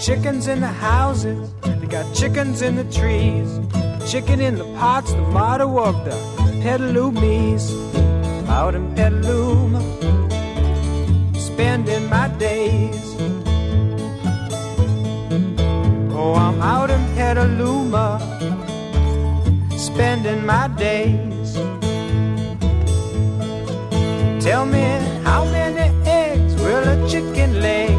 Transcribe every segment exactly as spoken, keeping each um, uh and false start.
chickens in the houses, they got chickens in the trees, chicken in the pots, the motto of the Petalumis. Out in Petaluma, spending my days. Oh, I'm out in Petaluma, spending my days. Tell me, how many eggs will a chicken lay?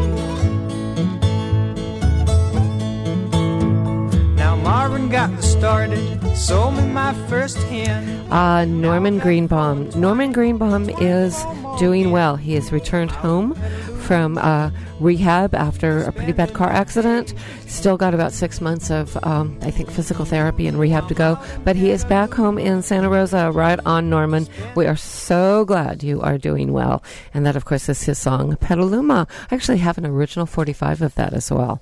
Now Marvin got me started, sold me my first hen. Uh, Norman Greenbaum. Norman Greenbaum is doing well. He has returned home from uh, rehab after a pretty bad car accident. Still got about six months of, um, I think, physical therapy and rehab to go. But he is back home in Santa Rosa. Right on, Norman. We are so glad you are doing well. And that, of course, is his song, Petaluma. I actually have an original forty-five of that as well.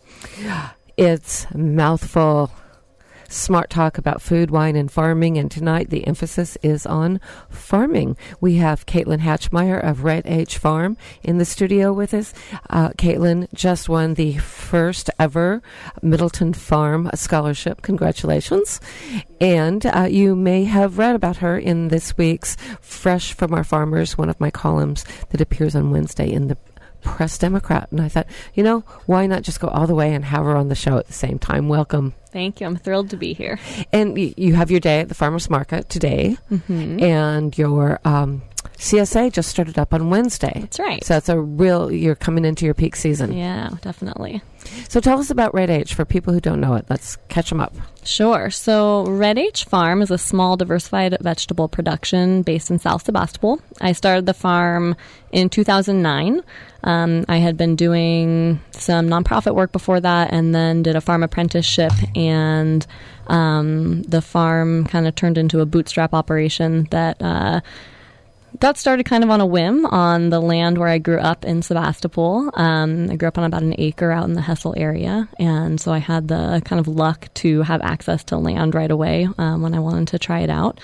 It's mouthful. Smart talk about food, wine, and farming, and tonight the emphasis is on farming. We have Caitlin Hatchmeyer of Red H Farm in the studio with us. Uh, Caitlin just won the first ever Middleton Farm Scholarship. Congratulations. And uh, you may have read about her in this week's Fresh from Our Farmers, one of my columns that appears on Wednesday in the Press Democrat. And I thought, you know, why not just go all the way and have her on the show at the same time? Welcome. Thank you. I'm thrilled to be here. And y- you have your day at the farmers market today, Mm-hmm. and your um, C S A just started up on Wednesday. That's right. So it's a real, you're coming into your peak season. Yeah, definitely. So tell us about Red H for people who don't know it. Let's catch them up. Sure. So Red H Farm is a small diversified vegetable production based in South Sebastopol. I started the farm in two thousand nine. Um, I had been doing some nonprofit work before that and then did a farm apprenticeship, and um, the farm kind of turned into a bootstrap operation that uh, got started kind of on a whim on the land where I grew up in Sebastopol. Um, I grew up on about an acre out in the Hessel area, and so I had the kind of luck to have access to land right away um, when I wanted to try it out.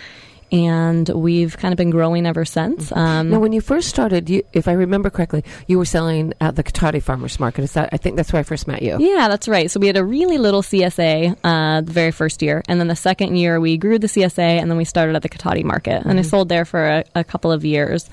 And we've kind of been growing ever since. Um, now, when you first started, you, if I remember correctly, you were selling at the Katati Farmers Market. Is that? I think that's where I first met you. Yeah, that's right. So we had a really little C S A uh, the very first year. And then the second year, we grew the C S A, and then we started at the Katati Market. Mm-hmm. And I sold there for a, a couple of years.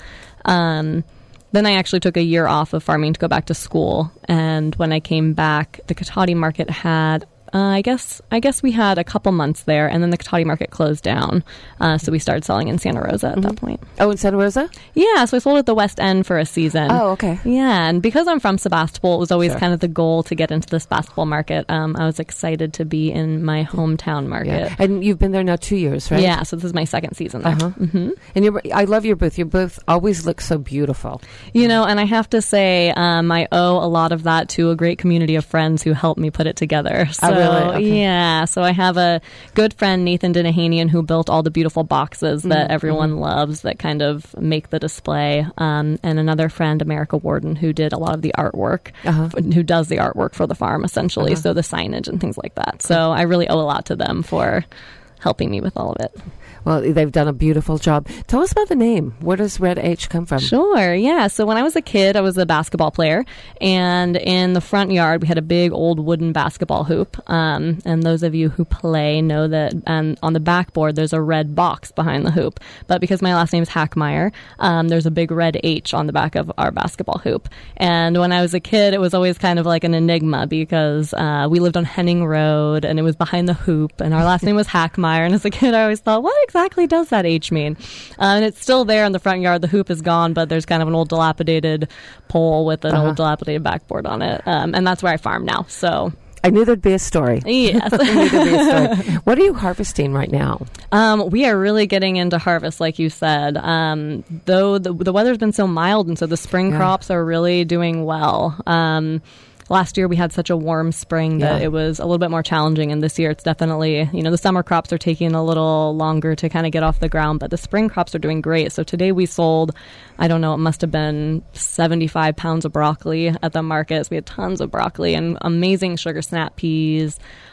Um, then I actually took a year off of farming to go back to school. And when I came back, the Katati Market had... Uh, I guess I guess we had a couple months there, and then the Katati Market closed down, uh, so we started selling in Santa Rosa at mm-hmm. that point. Oh, in Santa Rosa? Yeah, so I sold at the West End for a season. Oh, okay. Yeah, and because I'm from Sebastopol, it was always Sure. kind of the goal to get into the Sebastopol market. Um, I was excited to be in my hometown market. Yeah. And you've been there now two years, right? Yeah, so this is my second season there. Uh-huh. Mm-hmm. And you're, I love your booth. Your booth always looks so beautiful. You know, and I have to say, um, I owe a lot of that to a great community of friends who helped me put it together. So, oh, really? Okay. yeah. Yeah, so I have a good friend, Nathan Dinahanian, who built all the beautiful boxes that mm-hmm. everyone loves that kind of make the display. Um, and another friend, America Warden, who did a lot of the artwork, uh-huh. f- who does the artwork for the farm, essentially. Uh-huh. So the signage and things like that. So I really owe a lot to them for helping me with all of it. Well, they've done a beautiful job. Tell us about the name. Where does Red H come from? Sure, yeah. So when I was a kid, I was a basketball player. And in the front yard, we had a big old wooden basketball hoop. Um, and those of you who play know that um, on the backboard, there's a red box behind the hoop. But because my last name is Hackmeyer, um, there's a big red H on the back of our basketball hoop. And when I was a kid, it was always kind of like an enigma because uh, we lived on Henning Road, and it was behind the hoop. And our last name was Hackmeyer. And as a kid, I always thought, what exactly does that H mean? Uh, and it's still there in the front yard. The hoop is gone, but there's kind of an old dilapidated pole with an uh-huh. old dilapidated backboard on it. Um, and that's where I farm now. So I knew there'd be a story. Yes. I knew there'd be a story. What are you harvesting right now? Um, we are really getting into harvest, like you said. Um, though the, the weather's been so mild, and so the spring yeah. crops are really doing well. Um, Last year we had such a warm spring that yeah. it was a little bit more challenging, and this year it's definitely, you know, the summer crops are taking a little longer to kind of get off the ground, but the spring crops are doing great. So today we sold, I don't know, it must have been seventy-five pounds of broccoli at the market. So we had tons of broccoli and amazing sugar snap peas,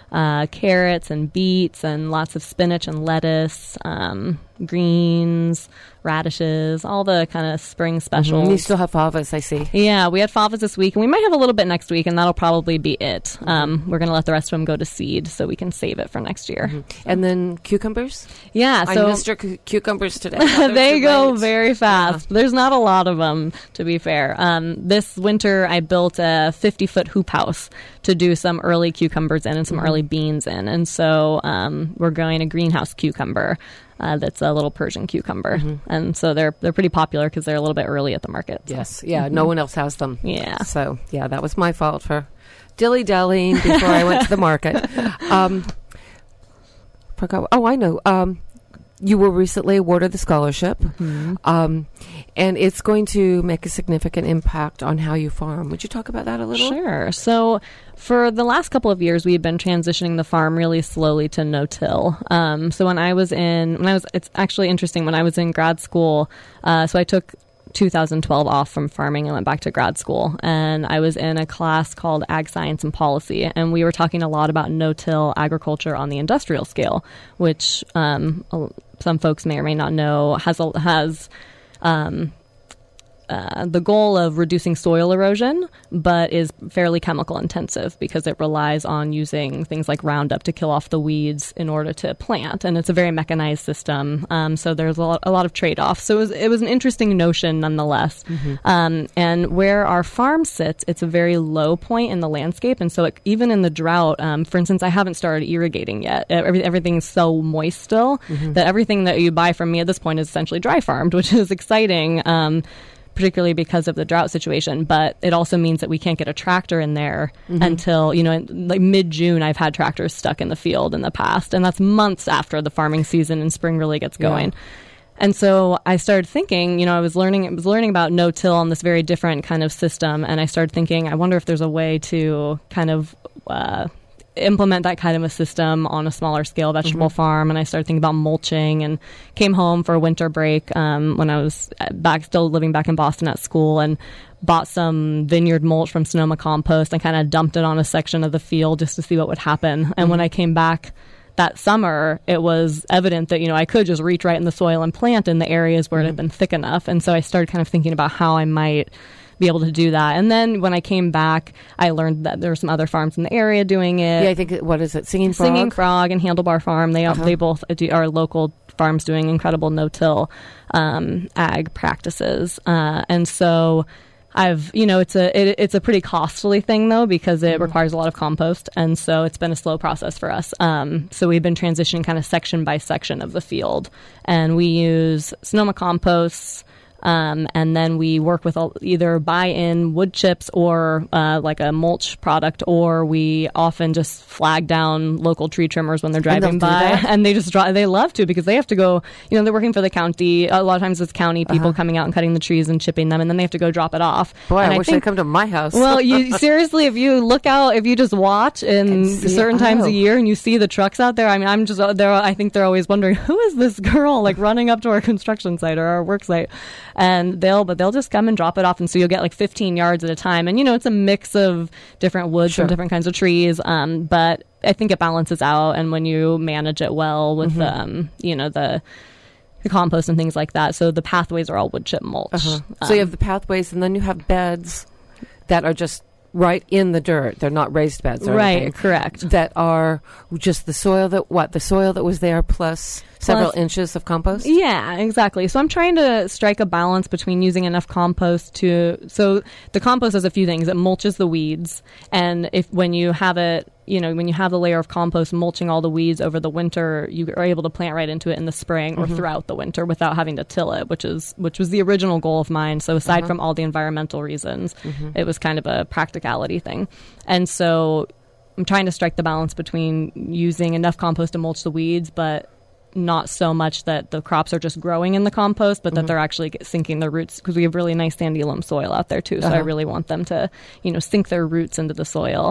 uh, carrots and beets and lots of spinach and lettuce, um, greens, radishes, all the kind of spring specials. Mm-hmm. You still have favas, I see. Yeah, we had favas this week, and we might have a little bit next week, and that'll probably be it. Um, we're going to let the rest of them go to seed so we can save it for next year. Mm-hmm. So. And then cucumbers? Yeah. So I missed your cu- cucumbers today. They go late. very fast. Yeah. There's not a lot of them, to be fair. Um, this winter, I built a fifty-foot hoop house to do some early cucumbers in and some mm-hmm. early beans in. And so um, we're growing a greenhouse cucumber. Uh, that's a little Persian cucumber. Mm-hmm. And so they're they're pretty popular because they're a little bit early at the market. So. Yes. Yeah. Mm-hmm. No one else has them. Yeah. So, yeah, that was my fault for dilly-dallying before I went to the market. Um, forgot. Oh, I know. Um, you were recently awarded the scholarship, mm-hmm. um, and it's going to make a significant impact on how you farm. Would you talk about that a little? Sure. So for the last couple of years, we've been transitioning the farm really slowly to no-till. Um, so when I was in, when I was, it's actually interesting, when I was in grad school, uh, so I took two thousand twelve off from farming and went back to grad school. And I was in a class called Ag Science and Policy. And we were talking a lot about no-till agriculture on the industrial scale, which um, some folks may or may not know has, a, has um, uh, the goal of reducing soil erosion, but is fairly chemical intensive because it relies on using things like Roundup to kill off the weeds in order to plant. And it's a very mechanized system. Um, so there's a lot, a lot of trade-offs. So it was, it was an interesting notion nonetheless. Mm-hmm. Um, and where our farm sits, it's a very low point in the landscape. And so it, even in the drought, um, for instance, I haven't started irrigating yet. Every, everything's so moist still mm-hmm. that everything that you buy from me at this point is essentially dry farmed, which is exciting. Um, particularly because of the drought situation, but it also means that we can't get a tractor in there mm-hmm. until, you know, in, like mid-June, I've had tractors stuck in the field in the past, and that's months after the farming season and spring really gets going. Yeah. And so I started thinking, you know, I was learning, I was learning about no-till on this very different kind of system, and I started thinking, I wonder if there's a way to kind of uh, implement that kind of a system on a smaller scale vegetable mm-hmm. farm. And I started thinking about mulching, and came home for a winter break um, when I was back, still living back in Boston at school, and bought some vineyard mulch from Sonoma Compost and kind of dumped it on a section of the field just to see what would happen. And mm-hmm. when I came back that summer, it was evident that, you know, I could just reach right in the soil and plant in the areas where mm-hmm. it had been thick enough. And so I started kind of thinking about how I might be able to do that. And then when I came back, I learned that there were some other farms in the area doing it. Yeah, I think, what is it, Singing Frog? Singing Frog and Handlebar Farm. They uh-huh. they both do, are local farms doing incredible no-till um, ag practices. Uh, and so I've, you know, it's a it, it's a pretty costly thing, though, because it mm-hmm. requires a lot of compost. And so it's been a slow process for us. Um, so we've been transitioning kind of section by section of the field. And we use Sonoma Composts, Um, and then we work with a, either buy-in wood chips or uh, like a mulch product, or we often just flag down local tree trimmers when they're driving by, and they just draw. They love to, because they have to go. You know, they're working for the county. A lot of times it's county people uh-huh. coming out and cutting the trees and chipping them, and then they have to go drop it off. Boy, and I, I wish think, they'd come to my house. Well, you seriously, if you look out, if you just watch in certain times oh. a year and you see the trucks out there, I mean, I'm just there. I think they're always wondering, who is this girl like running up to our construction site or our work site, and they'll. But they'll just come and drop it off, and so you'll get like fifteen yards at a time. And you know, it's a mix of different woods sure. from different kinds of trees. Um, but I think it balances out, and when you manage it well with mm-hmm. um, you know, the the compost and things like that. So the pathways are all wood chip mulch. Uh-huh. Um, so you have the pathways, and then you have beds that are just right in the dirt. They're not raised beds, or right? Anything, correct. That are just the soil that what the soil that was there plus. Several Plus, inches of compost? Yeah, exactly. So I'm trying to strike a balance between using enough compost to... So the compost does a few things. It mulches the weeds. And if when you have it, you know, when you have the layer of compost mulching all the weeds over the winter, you are able to plant right into it in the spring or mm-hmm. throughout the winter without having to till it, which is which was the original goal of mine. So aside uh-huh. from all the environmental reasons, mm-hmm. it was kind of a practicality thing. And so I'm trying to strike the balance between using enough compost to mulch the weeds, but not so much that the crops are just growing in the compost, but that mm-hmm. they're actually sinking their roots, because we have really nice sandy loam soil out there too. So uh-huh. I really want them to, you know, sink their roots into the soil.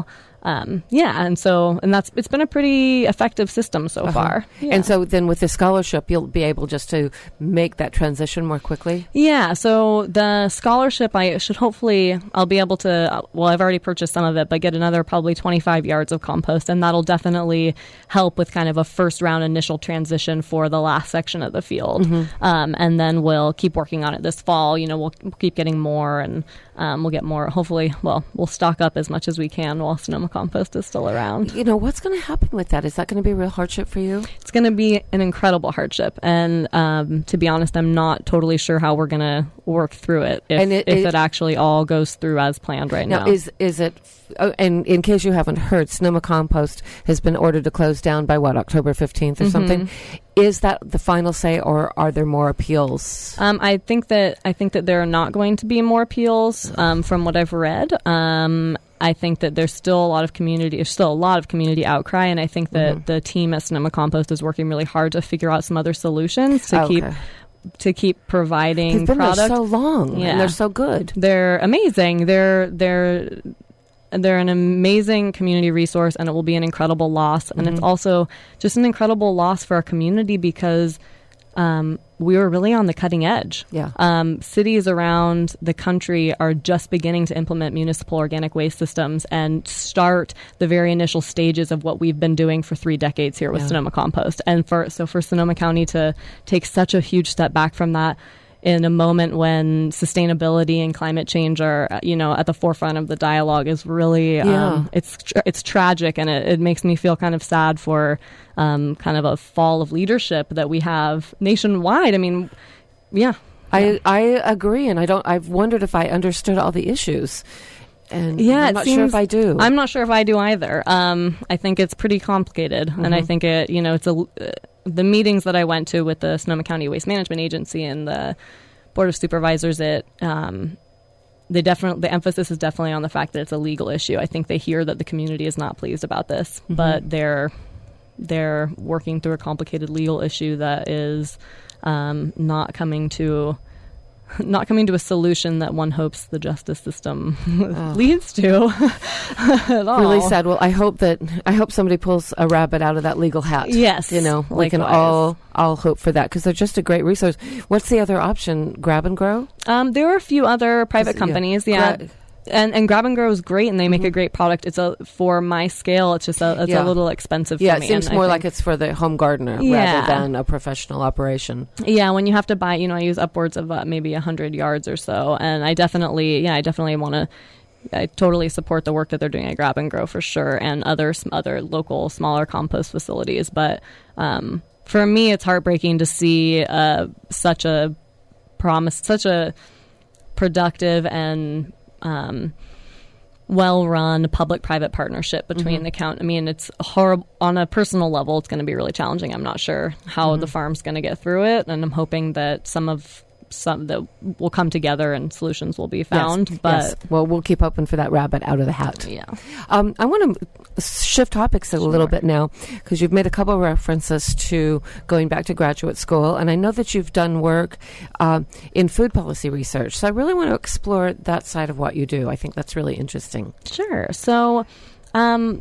um, yeah, and so and that's it's been a pretty effective system so uh-huh. far. Yeah. And so then with the scholarship, you'll be able just to make that transition more quickly? Yeah, so the scholarship, I should hopefully, I'll be able to, well, I've already purchased some of it, but get another probably twenty-five yards of compost, and that'll definitely help with kind of a first round initial transition for the last section of the field. Mm-hmm. Um, and then we'll keep working on it this fall. You know, we'll, we'll keep getting more, and um, we'll get more, hopefully, well, we'll stock up as much as we can while Sonoma Compost is still around. You know, what's going to happen with that? Is that going to be a real hardship for you? It's going to be an incredible hardship. And um, to be honest, I'm not totally sure how we're going to work through it if, and it, if it, it actually all goes through as planned right now. Now, is, is it, oh, and in case you haven't heard, Sonoma Compost has been ordered to close down by what, October fifteenth or mm-hmm. something? Is that the final say, or are there more appeals? Um, I think that I think that there are not going to be more appeals um, from what I've read. Um, I think that there's still a lot of community, there's still a lot of community outcry, and I think that mm-hmm. the team at Sonoma Compost is working really hard to figure out some other solutions to oh, keep. Okay. to keep providing They've been product. there so long, yeah. and they're so good. They're amazing. They're they're they're an amazing community resource, and it will be an incredible loss. Mm-hmm. And it's also just an incredible loss for our community because um, we were really on the cutting edge. Yeah. Um, cities around the country are just beginning to implement municipal organic waste systems and start the very initial stages of what we've been doing for three decades here with yeah. Sonoma Compost. And for so for Sonoma County to take such a huge step back from that in a moment when sustainability and climate change are, you know, at the forefront of the dialogue is really, yeah. um, it's tra- it's tragic, and it, it makes me feel kind of sad for um, kind of a fall of leadership that we have nationwide. I mean, yeah. I, I agree, and I don't. I've wondered if I understood all the issues. And yeah, I'm not seems, sure if I do. I'm not sure if I do either. Um, I think it's pretty complicated, mm-hmm. and I think it, you know, it's a, uh, the meetings that I went to with the Sonoma County Waste Management Agency and the Board of Supervisors. It, um, they definitely, the emphasis is definitely on the fact that it's a legal issue. I think they hear that the community is not pleased about this, mm-hmm. but they're they're working through a complicated legal issue that is um, not coming to. Not coming to a solution that one hopes the justice system oh. leads to. At all. Really sad. Well, I hope that I hope somebody pulls a rabbit out of that legal hat. Yes, you know, likewise. We can all all hope for that because they're just a great resource. What's the other option? Grab and Grow. Um, there are a few other private companies. Yeah. yeah. And and Grab and Grow is great, and they make mm-hmm. a great product. It's a for my scale. It's just a it's yeah. a little expensive. Yeah, for me, it seems more like it's for the home gardener yeah. rather than a professional operation. Yeah, when you have to buy, you know, I use upwards of uh, maybe a hundred yards or so, and I definitely, yeah, I definitely want to. I totally support the work that they're doing at Grab and Grow for sure, and other other local smaller compost facilities. But um, for me, it's heartbreaking to see uh, such a promise, such a productive and Um, well-run public-private partnership between mm-hmm. the county. I mean, it's horrible on a personal level. It's going to be really challenging. I'm not sure how mm-hmm. the farm's going to get through it, and I'm hoping that some of some that will come together and solutions will be found. Yes, but yes. Well, we'll keep hoping for that rabbit out of the hat. Yeah. Um, I want to shift topics a sure. little bit now because you've made a couple of references to going back to graduate school, and I know that you've done work uh, in food policy research. So I really want to explore that side of what you do. I think that's really interesting. Sure. So. Um,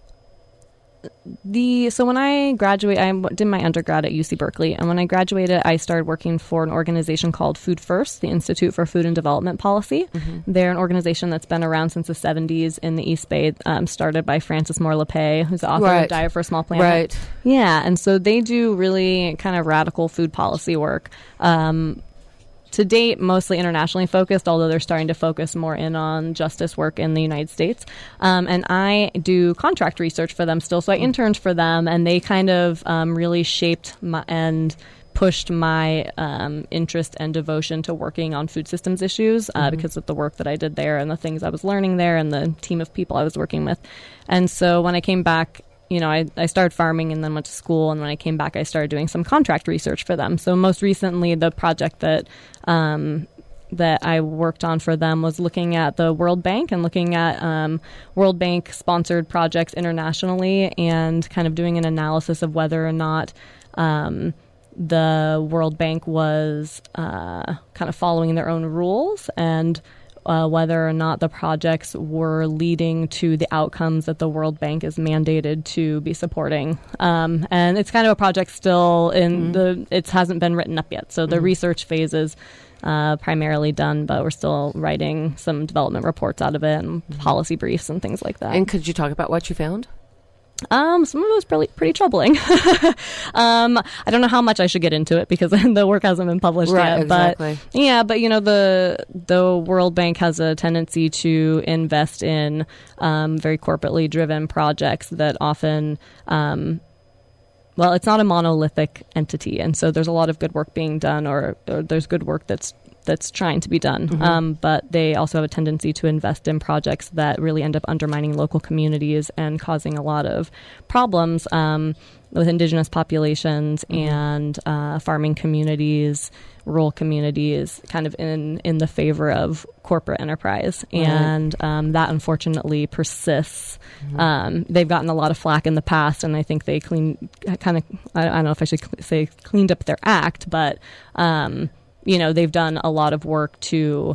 The so when I graduated, I did my undergrad at U C Berkeley, and when I graduated, I started working for an organization called Food First, the Institute for Food and Development Policy. Mm-hmm. They're an organization that's been around since the seventies in the East Bay, um, started by Frances Moore Lepay, who's the author right. of Diet for a Small Planet. Right. Yeah, and so they do really kind of radical food policy work. Um, To date, mostly internationally focused, although they're starting to focus more in on justice work in the United States. Um, and I do contract research for them still. So I interned for them, and they kind of um, really shaped my, and pushed my um, interest and devotion to working on food systems issues uh, mm-hmm. because of the work that I did there and the things I was learning there and the team of people I was working with. And so when I came back, you know, I, I started farming and then went to school. And when I came back, I started doing some contract research for them. So most recently, the project that um, that I worked on for them was looking at the World Bank and looking at um, World Bank sponsored projects internationally and kind of doing an analysis of whether or not um, the World Bank was uh, kind of following their own rules and uh, whether or not the projects were leading to the outcomes that the World Bank is mandated to be supporting. Um, and it's kind of a project still in mm-hmm. the, it hasn't been written up yet. So the mm-hmm. research phase is uh, primarily done, but we're still writing some development reports out of it and mm-hmm. policy briefs and things like that. And could you talk about what you found? Um, some of it was pretty, pretty troubling. um, I don't know how much I should get into it because the work hasn't been published right, yet. Exactly. But yeah, but you know, the the World Bank has a tendency to invest in um, very corporately driven projects that often, um, well, it's not a monolithic entity, and so there's a lot of good work being done, or, or there's good work that's that's trying to be done. Mm-hmm. Um, but they also have a tendency to invest in projects that really end up undermining local communities and causing a lot of problems um, with indigenous populations mm-hmm. and uh, farming communities, rural communities, kind of in, in the favor of corporate enterprise. Right. And um, that unfortunately persists. Mm-hmm. Um, they've gotten a lot of flack in the past, and I think they clean, kind of, I, I don't know if I should say cleaned up their act, but um, you know, they've done a lot of work to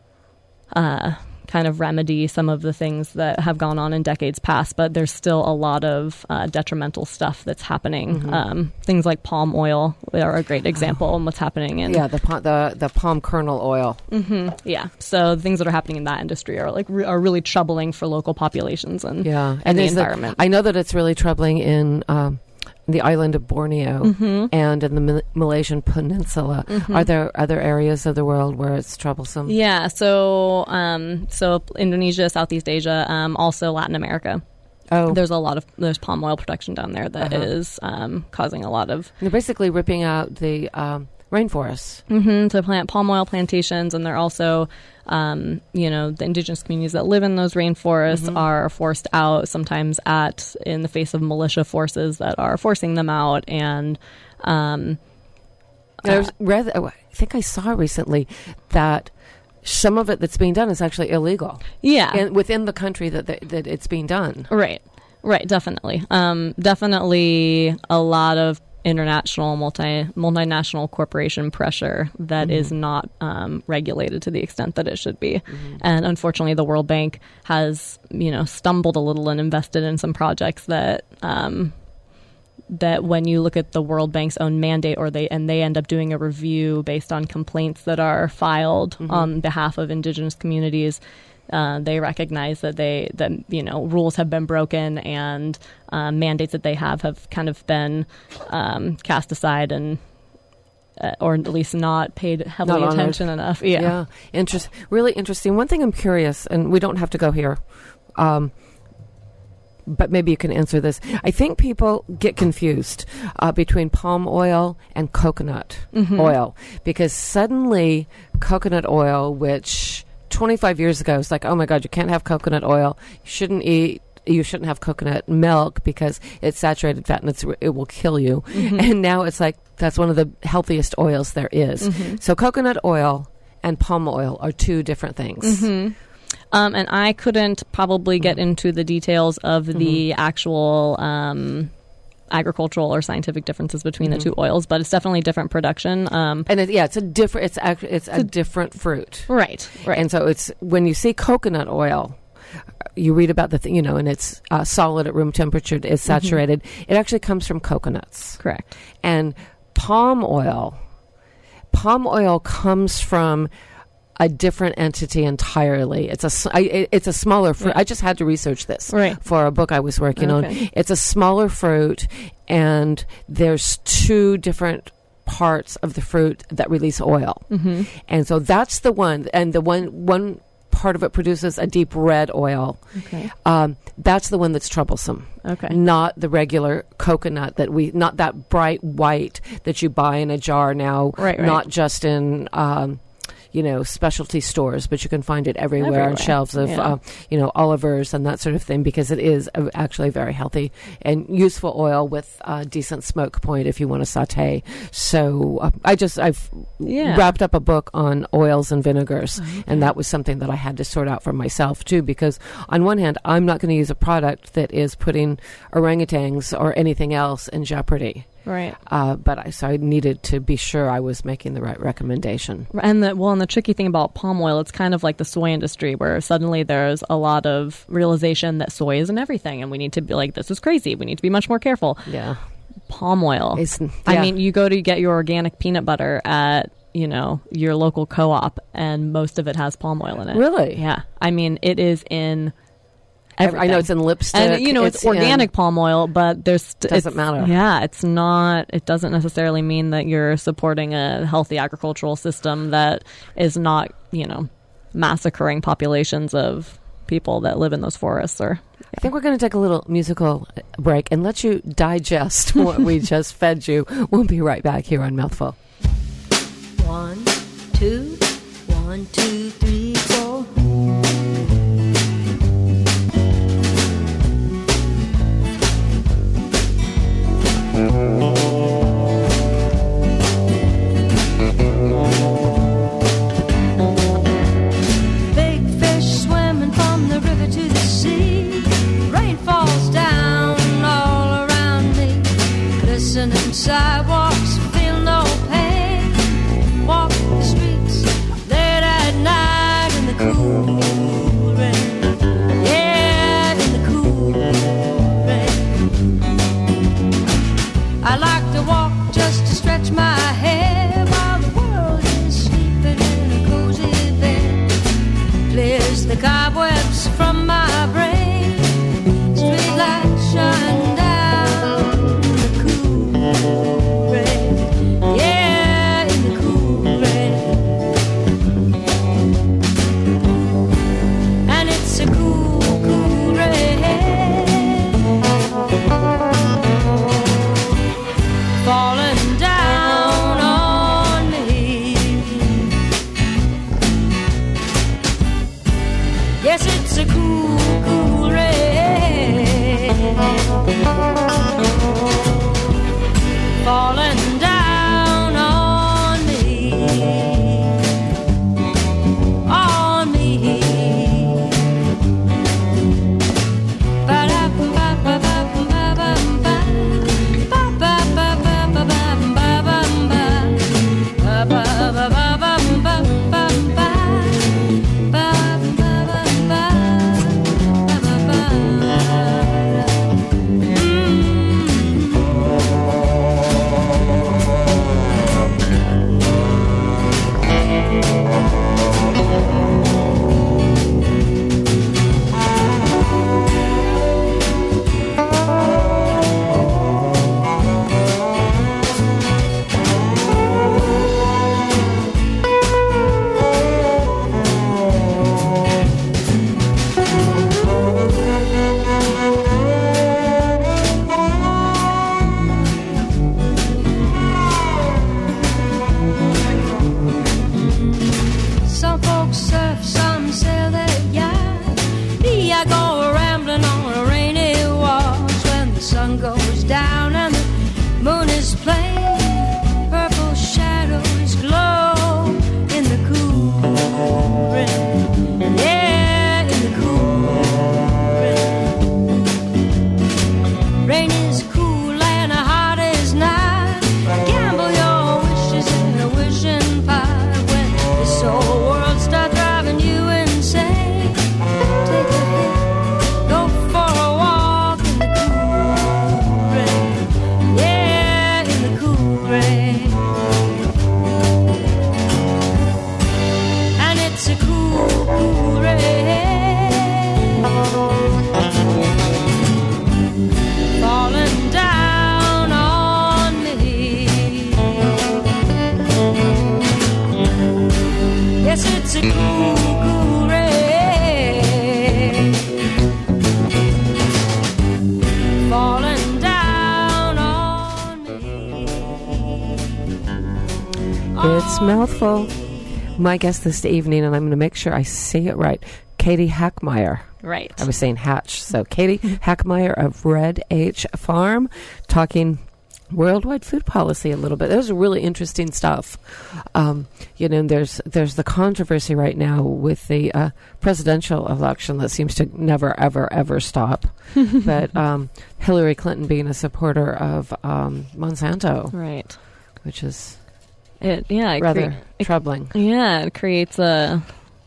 uh, kind of remedy some of the things that have gone on in decades past, but there's still a lot of uh, detrimental stuff that's happening. Mm-hmm. Um, things like palm oil are a great example of what's happening in yeah the the the palm kernel oil. Mm-hmm. Yeah, so things that are happening in that industry are like re- are really troubling for local populations and yeah, and, and the environment. The, I know that it's really troubling in. Um, the island of Borneo mm-hmm. and in the Mal- Malaysian Peninsula. Mm-hmm. Are there other areas of the world where it's troublesome? Yeah, so um, so Indonesia, Southeast Asia, um, also Latin America. Oh, there's a lot of there's palm oil production down there that uh-huh. is um, causing a lot of. They're basically ripping out the um, rainforests mm-hmm, to plant palm oil plantations, and they're also. Um, you know, the indigenous communities that live in those rainforests mm-hmm. are forced out sometimes at in the face of militia forces that are forcing them out. And um, uh, I, read, I think I saw recently that some of it that's being done is actually illegal. Yeah, and within the country that that, that it's being done. Right, right, definitely, um, definitely a lot of. International multi multinational corporation pressure that mm-hmm. is not um, regulated to the extent that it should be, mm-hmm. and unfortunately, the World Bank has you know stumbled a little and invested in some projects that um, that when you look at the World Bank's own mandate, or they and they end up doing a review based on complaints that are filed mm-hmm. on behalf of indigenous communities. Uh, they recognize that they that you know rules have been broken and um, mandates that they have have kind of been um, cast aside and uh, or at least not paid heavily not attention enough. Yeah, yeah, Interest, really interesting. One thing I'm curious, and we don't have to go here, um, but maybe you can answer this. I think people get confused uh, between palm oil and coconut mm-hmm. oil because suddenly coconut oil, which twenty-five years ago, it's like, oh my God, you can't have coconut oil. You shouldn't eat. You shouldn't have coconut milk because it's saturated fat and it's, it will kill you. Mm-hmm. And now it's like that's one of the healthiest oils there is. Mm-hmm. So coconut oil and palm oil are two different things. Mm-hmm. Um, and I couldn't probably get mm-hmm. into the details of the mm-hmm. actual um, agricultural or scientific differences between mm-hmm. the two oils, but it's definitely different production. Um, and it, yeah, it's a different. It's actually it's a different fruit, right? Right. And so it's when you see coconut oil, you read about the thing, you know, and it's uh, solid at room temperature, it's saturated. Mm-hmm. It actually comes from coconuts, correct? And palm oil, palm oil comes from a different entity entirely. It's a I, it's a smaller fruit. Right. I just had to research this right. for a book I was working okay. on. It's a smaller fruit, and there's two different parts of the fruit that release oil, mm-hmm. and so that's the one. And the one one part of it produces a deep red oil. Okay, um, that's the one that's troublesome. Okay, not the regular coconut that we, not that bright white that you buy in a jar now. Right, right. Not just in. Um, you know, specialty stores, but you can find it everywhere, everywhere. on shelves of, yeah. uh, you know, Oliver's and that sort of thing, because it is a, actually very healthy and useful oil with a decent smoke point if you want to saute. So uh, I just, I've yeah. wrapped up a book on oils and vinegars, okay. and that was something that I had to sort out for myself too, because on one hand, I'm not going to use a product that is putting orangutans or anything else in jeopardy. Right. Uh, but I, so I needed to be sure I was making the right recommendation. And the, well, and the tricky thing about palm oil, it's kind of like the soy industry, where suddenly there's a lot of realization that soy isn't everything, and we need to be like, this is crazy. We need to be much more careful. Yeah. Palm oil. It's, yeah. I mean, you go to get your organic peanut butter at, you know, your local co-op, and most of it has palm oil in it. Really? Yeah. I mean, it is in everything. I know it's in lipstick. And, you know, it's, it's organic palm oil, but there's... St- doesn't matter. Yeah, it's not... It doesn't necessarily mean that you're supporting a healthy agricultural system that is not, you know, massacring populations of people that live in those forests. Or I think we're going to take a little musical break and let you digest what we just fed you. We'll be right back here on Mouthful. One, two, one, two, three, four. Big fish swimming from the river to the sea. Rain falls down all around me. Glistening sidewalks, feel no pain. Walk the streets late at night in the cool rain. Yeah, in the cool rain. I like to walk just to stretch my hair while the world is sleeping in a cozy bed. Clears the cobwebs from my brain. Street lights shine down in the cool rain. Yeah, in the cool rain. And it's a cool, cool rain. Falling down on me. Yes, it's a cool, cool rain. Falling down on me. On me. Ba-da-ba-ba-ba-ba-ba-ba. Some folks surf, some sail their yacht. Me, I go rambling on a rainy wash when the sun goes down and the moon is plain. Purple shadows glow in the cool rain. Yeah, in the cool rain. Rain is cool and the heart is nice. Gamble your wishes in a wishing pie when this old world starts driving you insane. Take a hit, go for a walk in the cool rain. Yeah, in the cool rain. And it's a cool, cool rain. Falling down on me. Yes, it's a cool, cool rain. Falling down on me. It's Mouthful. My guest this evening, and I'm going to make sure I say it right, Katie Hackmeyer. right. I was saying Hatch. So Katie Hackmeyer of Red H Farm, talking worldwide food policy a little bit. Those are really interesting stuff. Um, you know, there's there's the controversy right now with the uh, presidential election that seems to never, ever, ever stop. But um, Hillary Clinton being a supporter of um, Monsanto, Right. which is It yeah, it rather crea- it- troubling. yeah, it creates a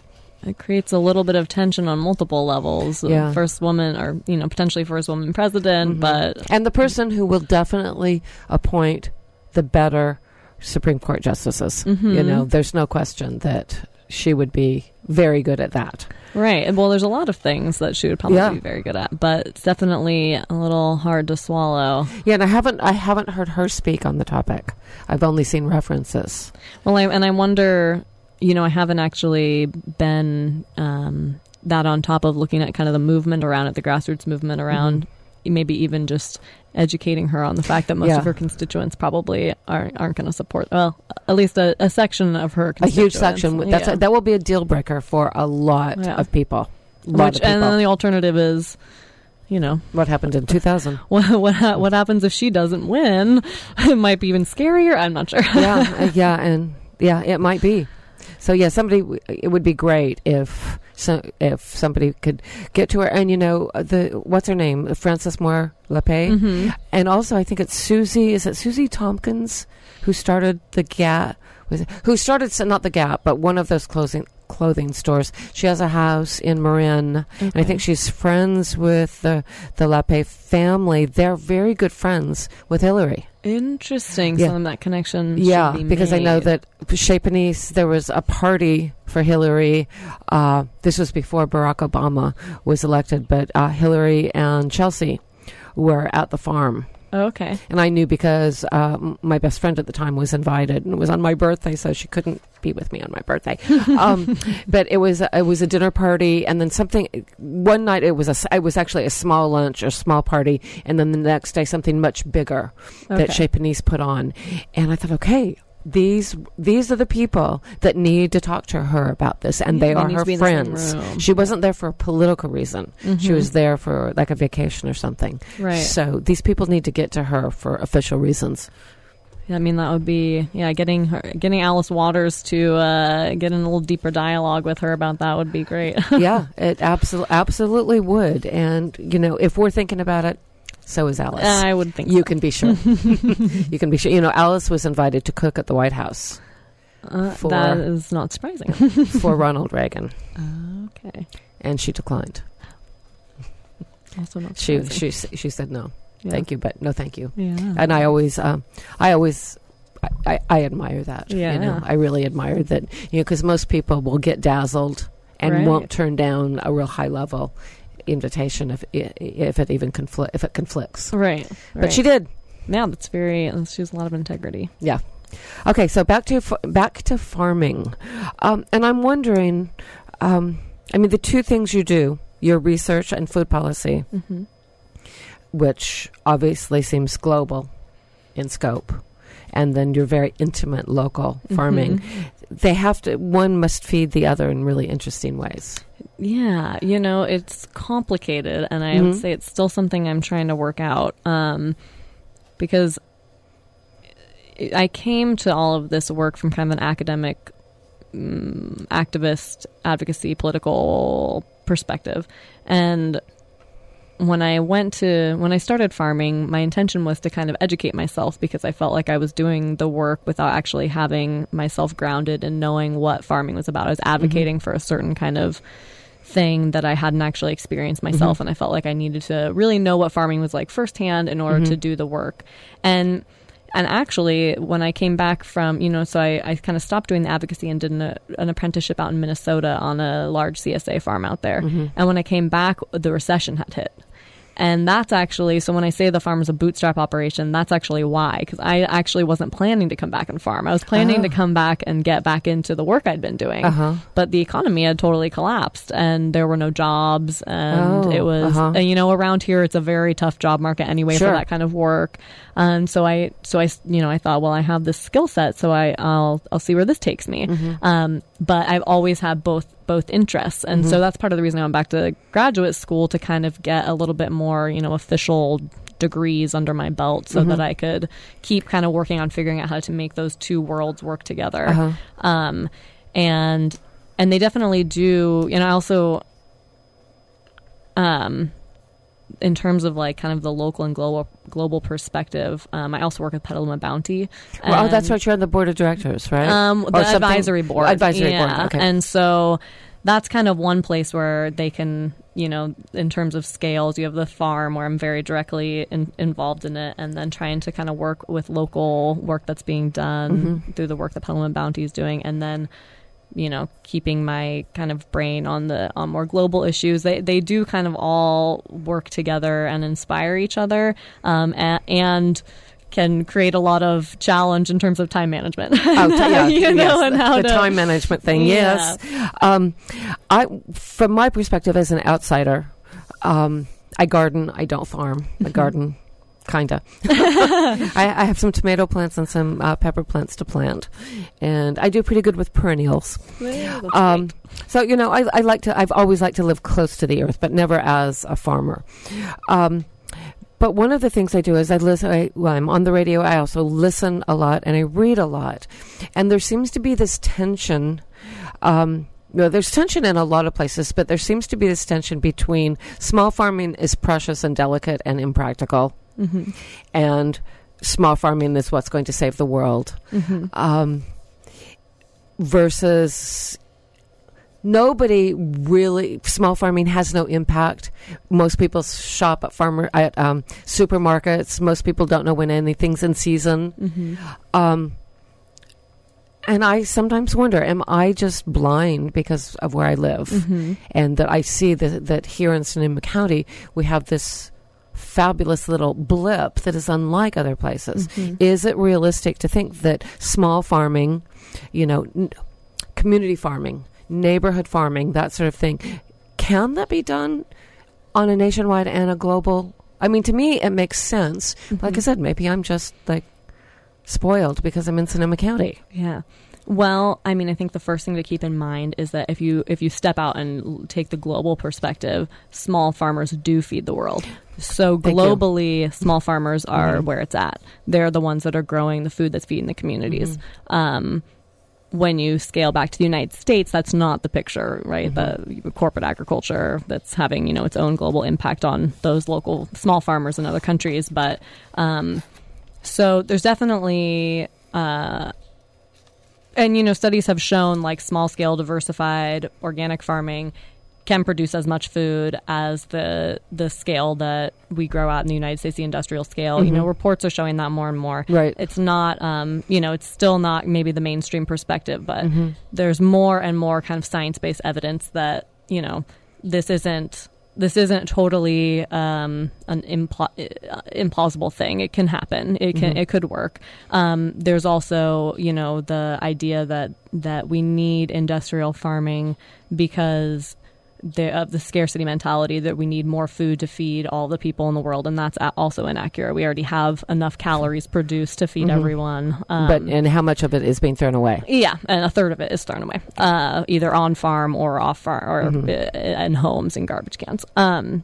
it creates a little bit of tension on multiple levels. Yeah. First woman, or you know, potentially first woman president, Mhm. but And the person who will definitely appoint the better Supreme Court justices. Mhm. You know, there's no question that she would be very good at that. right. Well, there's a lot of things that she would probably Yeah. be very good at, but it's definitely a little hard to swallow. Yeah, and I haven't I haven't heard her speak on the topic. I've only seen references. Well, I, and I wonder, you know, I haven't actually been um, that on top of looking at kind of the movement around it, the grassroots movement around, maybe even just educating her on the fact that most Yeah. of her constituents probably aren't, aren't going to support, well, at least a, a section of her A constituents. huge section. That's Yeah. a, that will be a deal breaker for a lot Yeah. of people. A lot Which, of people. and then the alternative is, you know, What happened in two thousand? what what, ha- what happens if she doesn't win? It might be even scarier. I'm not sure. yeah, uh, yeah, and yeah, it might be. So yeah, somebody. w- It would be great if so, if somebody could get to her. And you know, uh, the what's her name, Frances Moore Lapay, Mhm. and also I think it's Susie. Is it Susie Tompkins who started the Gap? Was it, who started s- not the Gap, but one of those clothing clothing stores. She has a house in Marin, and I Okay. think she's friends with the the Lapay family. They're very good friends with Hillary. Interesting. Yeah. Some of that connection. Yeah, should be because I know made. that Chez Panisse, there was a party for Hillary. Uh, this was before Barack Obama was elected, but uh, Hillary and Chelsea were at the farm. Oh, okay. And I knew because uh, m- my best friend at the time was invited, and it was on my birthday, so she couldn't be with me on my birthday. um, but it was it was a dinner party, and then something. One night it was a s- it was actually a small lunch or small party, and then the next day something much bigger that Okay. Chez Panisse put on. And I thought, okay, these these are the people that need to talk to her about this, and Yeah, they they are need her to be in the same friends. room. She wasn't there for a political reason. She Mhm. was there for like a vacation or something. Right. So these people need to get to her for official reasons. I mean, that would be, yeah, getting her, getting Alice Waters to uh, get in a little deeper dialogue with her about that would be great. Yeah, it absol- absolutely would. And, you know, if we're thinking about it, so is Alice. I would think you so. can be sure. You can be sure. You know, Alice was invited to cook at the White House Uh, for- that is not surprising. for Ronald Reagan, Okay. and she declined. Also not She surprising. she she said no, Yeah. thank you, but no, thank you. Yeah. And I always, um, I always, I, I, I admire that. Yeah. You know, I really admire that. You know, because most people will get dazzled and Right. won't turn down a real high level invitation if it, if it even conflict if it conflicts. Right. But she did. Yeah, that's very, she has a lot of integrity. Yeah. Okay, so back to f- back to farming, um, and I'm wondering. Um, I mean, the two things you do: your research and food policy, Mm-hmm. which obviously seems global in scope, and then your very intimate local farming. Mm-hmm. They have to. One must feed the other in really interesting ways. Yeah, you know, it's complicated, and I Mhm. would say it's still something I'm trying to work out, um, because I came to all of this work from kind of an academic, um, activist, advocacy, political perspective, and when I went to, when I started farming, my intention was to kind of educate myself because I felt like I was doing the work without actually having myself grounded and knowing what farming was about. I was advocating for a certain kind of thing that I hadn't actually experienced myself, Mhm. and I felt like I needed to really know what farming was like firsthand in order Mhm. to do the work. And and actually, when I came back from, you know, so I, I kind of stopped doing the advocacy and did an, an apprenticeship out in Minnesota on a large C S A farm out there. Mhm. And when I came back, the recession had hit. And that's actually, so when I say the farm is a bootstrap operation, that's actually why, because I actually wasn't planning to come back and farm. I was planning Oh. to come back and get back into the work I'd been doing. Uh-huh. But the economy had totally collapsed and there were no jobs. And Oh, it was, uh-huh. and, you know, around here, it's a very tough job market anyway Sure. for that kind of work. Um, so I, so I, you know, I thought, well, I have this skill set, so I, I'll, I'll see where this takes me. Mm-hmm. Um, but I've always had both, both interests. And Mhm. so that's part of the reason I went back to graduate school, to kind of get a little bit more, you know, official degrees under my belt so mm-hmm. that I could keep kind of working on figuring out how to make those two worlds work together. Uh-huh. Um, and and they definitely do. And I also, um, in terms of like kind of the local and global global perspective, um, I also work with Petaluma Bounty. Well, oh, that's right. You're on the board of directors, right? Um, the advisory board. Advisory yeah. board. Okay. And so that's kind of one place where they can, you know, in terms of scales, you have the farm where I'm very directly in, involved in it, and then trying to kind of work with local work that's being done mm-hmm. through the work that Petaluma Bounty is doing, and then, you know, keeping my kind of brain on the on more global issues. They they do kind of all work together and inspire each other, um, and, and can create a lot of challenge in terms of time management. Oh, t- yeah, you know, yes, and the, how the to, time management thing. Yeah. Yes, um, I from my perspective as an outsider, um, I garden. I don't farm. I garden. Kinda. I, I have some tomato plants and some uh, pepper plants to plant, and I do pretty good with perennials. Yeah, that's um, great. so you know, I, I like to. I've always liked to live close to the earth, but never as a farmer. Um, but one of the things I do is I listen. I, well, I'm on the radio. I also listen a lot and I read a lot, and there seems to be this tension. Um, No, there's tension in a lot of places, but there seems to be this tension between small farming is precious and delicate and impractical, mm-hmm. and small farming is what's going to save the world, mm-hmm. um, versus nobody really, small farming has no impact. Most people shop at farmer at um, supermarkets. Most people don't know when anything's in season. Mm-hmm. Um, And I sometimes wonder, am I just blind because of where I live? Mm-hmm. And that I see that, that here in Sonoma County, we have this fabulous little blip that is unlike other places. Mm-hmm. Is it realistic to think that small farming, you know, n- community farming, neighborhood farming, that sort of thing, can that be done on a nationwide and a global? I mean, to me, it makes sense. Mm-hmm. Like I said, maybe I'm just like, spoiled because I'm in Sonoma County. Yeah. Well, I mean, I think the first thing to keep in mind is that if you if you step out and l- take the global perspective, small farmers do feed the world. So Thank globally, you. small farmers are Mm-hmm. where it's at. They're the ones that are growing the food that's feeding the communities. Mm-hmm. Um, when you scale back to the United States, that's not the picture, right? Mm-hmm. The corporate agriculture that's having, you know, its own global impact on those local small farmers in other countries. But um, so there's definitely, uh, and, you know, studies have shown like small scale diversified organic farming can produce as much food as the the scale that we grow out in the United States, the industrial scale. Mm-hmm. You know, reports are showing that more and more. Right. It's not, um, you know, it's still not maybe the mainstream perspective, but mm-hmm. there's more and more kind of science-based evidence that, you know, this isn't this isn't totally um, an impl- implausible thing. It can happen. It can. Mm-hmm. It could work. Um, there's also, you know, the idea that that we need industrial farming because The, of the scarcity mentality that we need more food to feed all the people in the world, and that's a- also inaccurate. We already have enough calories produced to feed mm-hmm. everyone. Um, but and how much of it is being thrown away? Yeah, and a third of it is thrown away, uh, either on farm or off farm, or mm-hmm. uh, in homes in garbage cans. Um,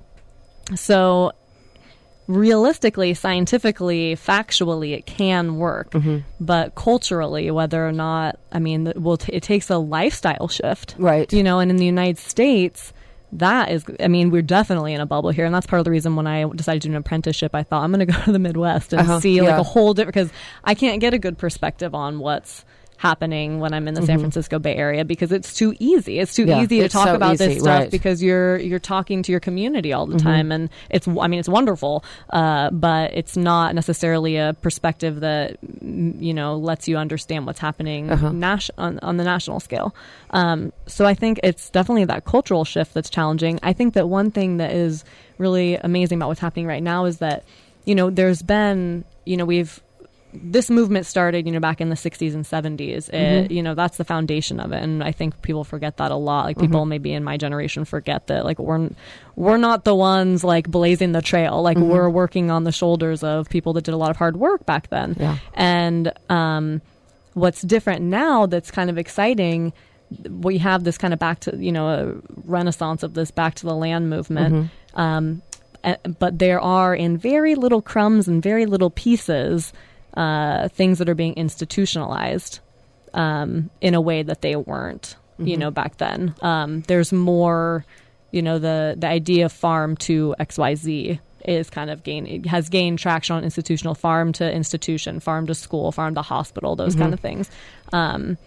so. Realistically, scientifically, factually, it can work. Mm-hmm. But culturally, whether or not, I mean, well, t- it takes a lifestyle shift. Right. You know, and in the United States, that is, I mean, we're definitely in a bubble here. And that's part of the reason when I decided to do an apprenticeship, I thought I'm going to go to the Midwest and uh-huh. see yeah. like a whole different, because I can't get a good perspective on what's happening when I'm in the mm-hmm. San Francisco Bay Area, because it's too easy. It's too yeah, easy to talk so about easy, this stuff right. because you're you're talking to your community all the mm-hmm. time, and it's I mean it's wonderful, uh, but it's not necessarily a perspective that you know lets you understand what's happening uh-huh. nas- on, on the national scale. Um, so I think it's definitely that cultural shift that's challenging. I think that one thing that is really amazing about what's happening right now is that you know there's been you know we've this movement started, you know, back in the sixties and seventies. It, mm-hmm. You know, that's the foundation of it, and I think people forget that a lot. Like people mm-hmm. maybe in my generation forget that, like we're we're not the ones like blazing the trail. Like mm-hmm. we're working on the shoulders of people that did a lot of hard work back then. Yeah. And um, what's different now that's kind of exciting, we have this kind of back to you know a renaissance of this back to the land movement. Mm-hmm. Um, uh, but there are in very little crumbs and very little pieces uh, things that are being institutionalized um, in a way that they weren't, mm-hmm. you know, back then. Um, there's more, you know, the, the idea of farm to X Y Z is kind of gain, it has gained traction on institutional, farm to institution, farm to school, farm to hospital, those mm-hmm. kind of things. Um,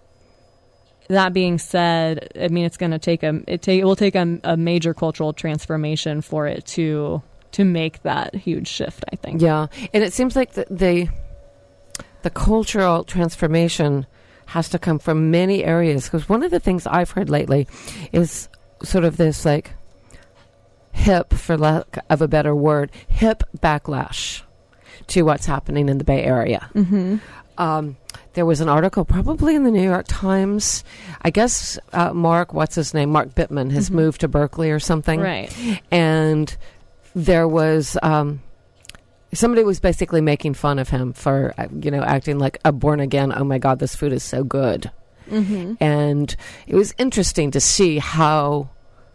that being said, I mean, it's going to take a, it take, it will take a, a major cultural transformation for it to, to make that huge shift, I think. Yeah. And it seems like the, the, the cultural transformation has to come from many areas, because one of the things I've heard lately is sort of this like hip, for lack of a better word, hip backlash to what's happening in the Bay Area. Mm-hmm. Um, there was an article probably in the New York Times. I guess uh, Mark, what's his name? Mark Bittman has mm-hmm. moved to Berkeley or something. Right. And there was... Um, somebody was basically making fun of him for, you know, acting like a born again, oh my God, this food is so good. Mm-hmm. And it was interesting to see how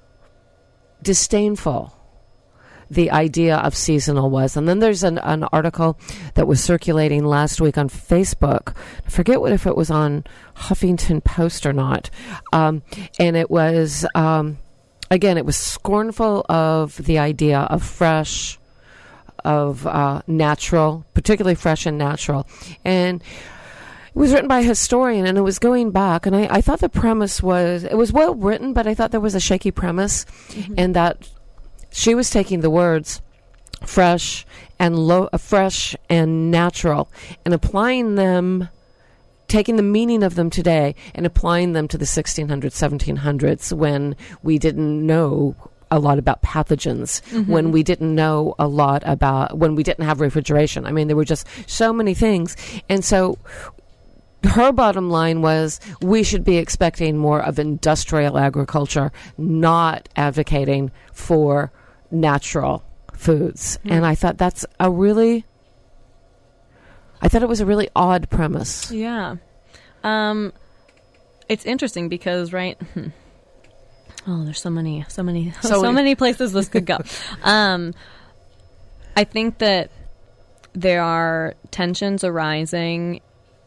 disdainful the idea of seasonal was. And then there's an, an article that was circulating last week on Facebook. I forget what if it was on Huffington Post or not. Um, and it was, um, again, it was scornful of the idea of fresh, of uh, natural, particularly fresh and natural. And it was written by a historian, and it was going back, and I, I thought the premise was, it was well written, but I thought there was a shaky premise, mm-hmm. and that she was taking the words fresh and low, uh, fresh and natural, and applying them, taking the meaning of them today and applying them to the sixteen hundreds, seventeen hundreds, when we didn't know a lot about pathogens, mm-hmm. when we didn't know a lot about, when we didn't have refrigeration. I mean, there were just so many things. And so her bottom line was, we should be expecting more of industrial agriculture, not advocating for natural foods. Mm-hmm. And I thought that's a really, I thought it was a really odd premise. Yeah. Um, it's interesting because, right... Oh, there's so many, so many, so, so many places this could go. um, I think that there are tensions arising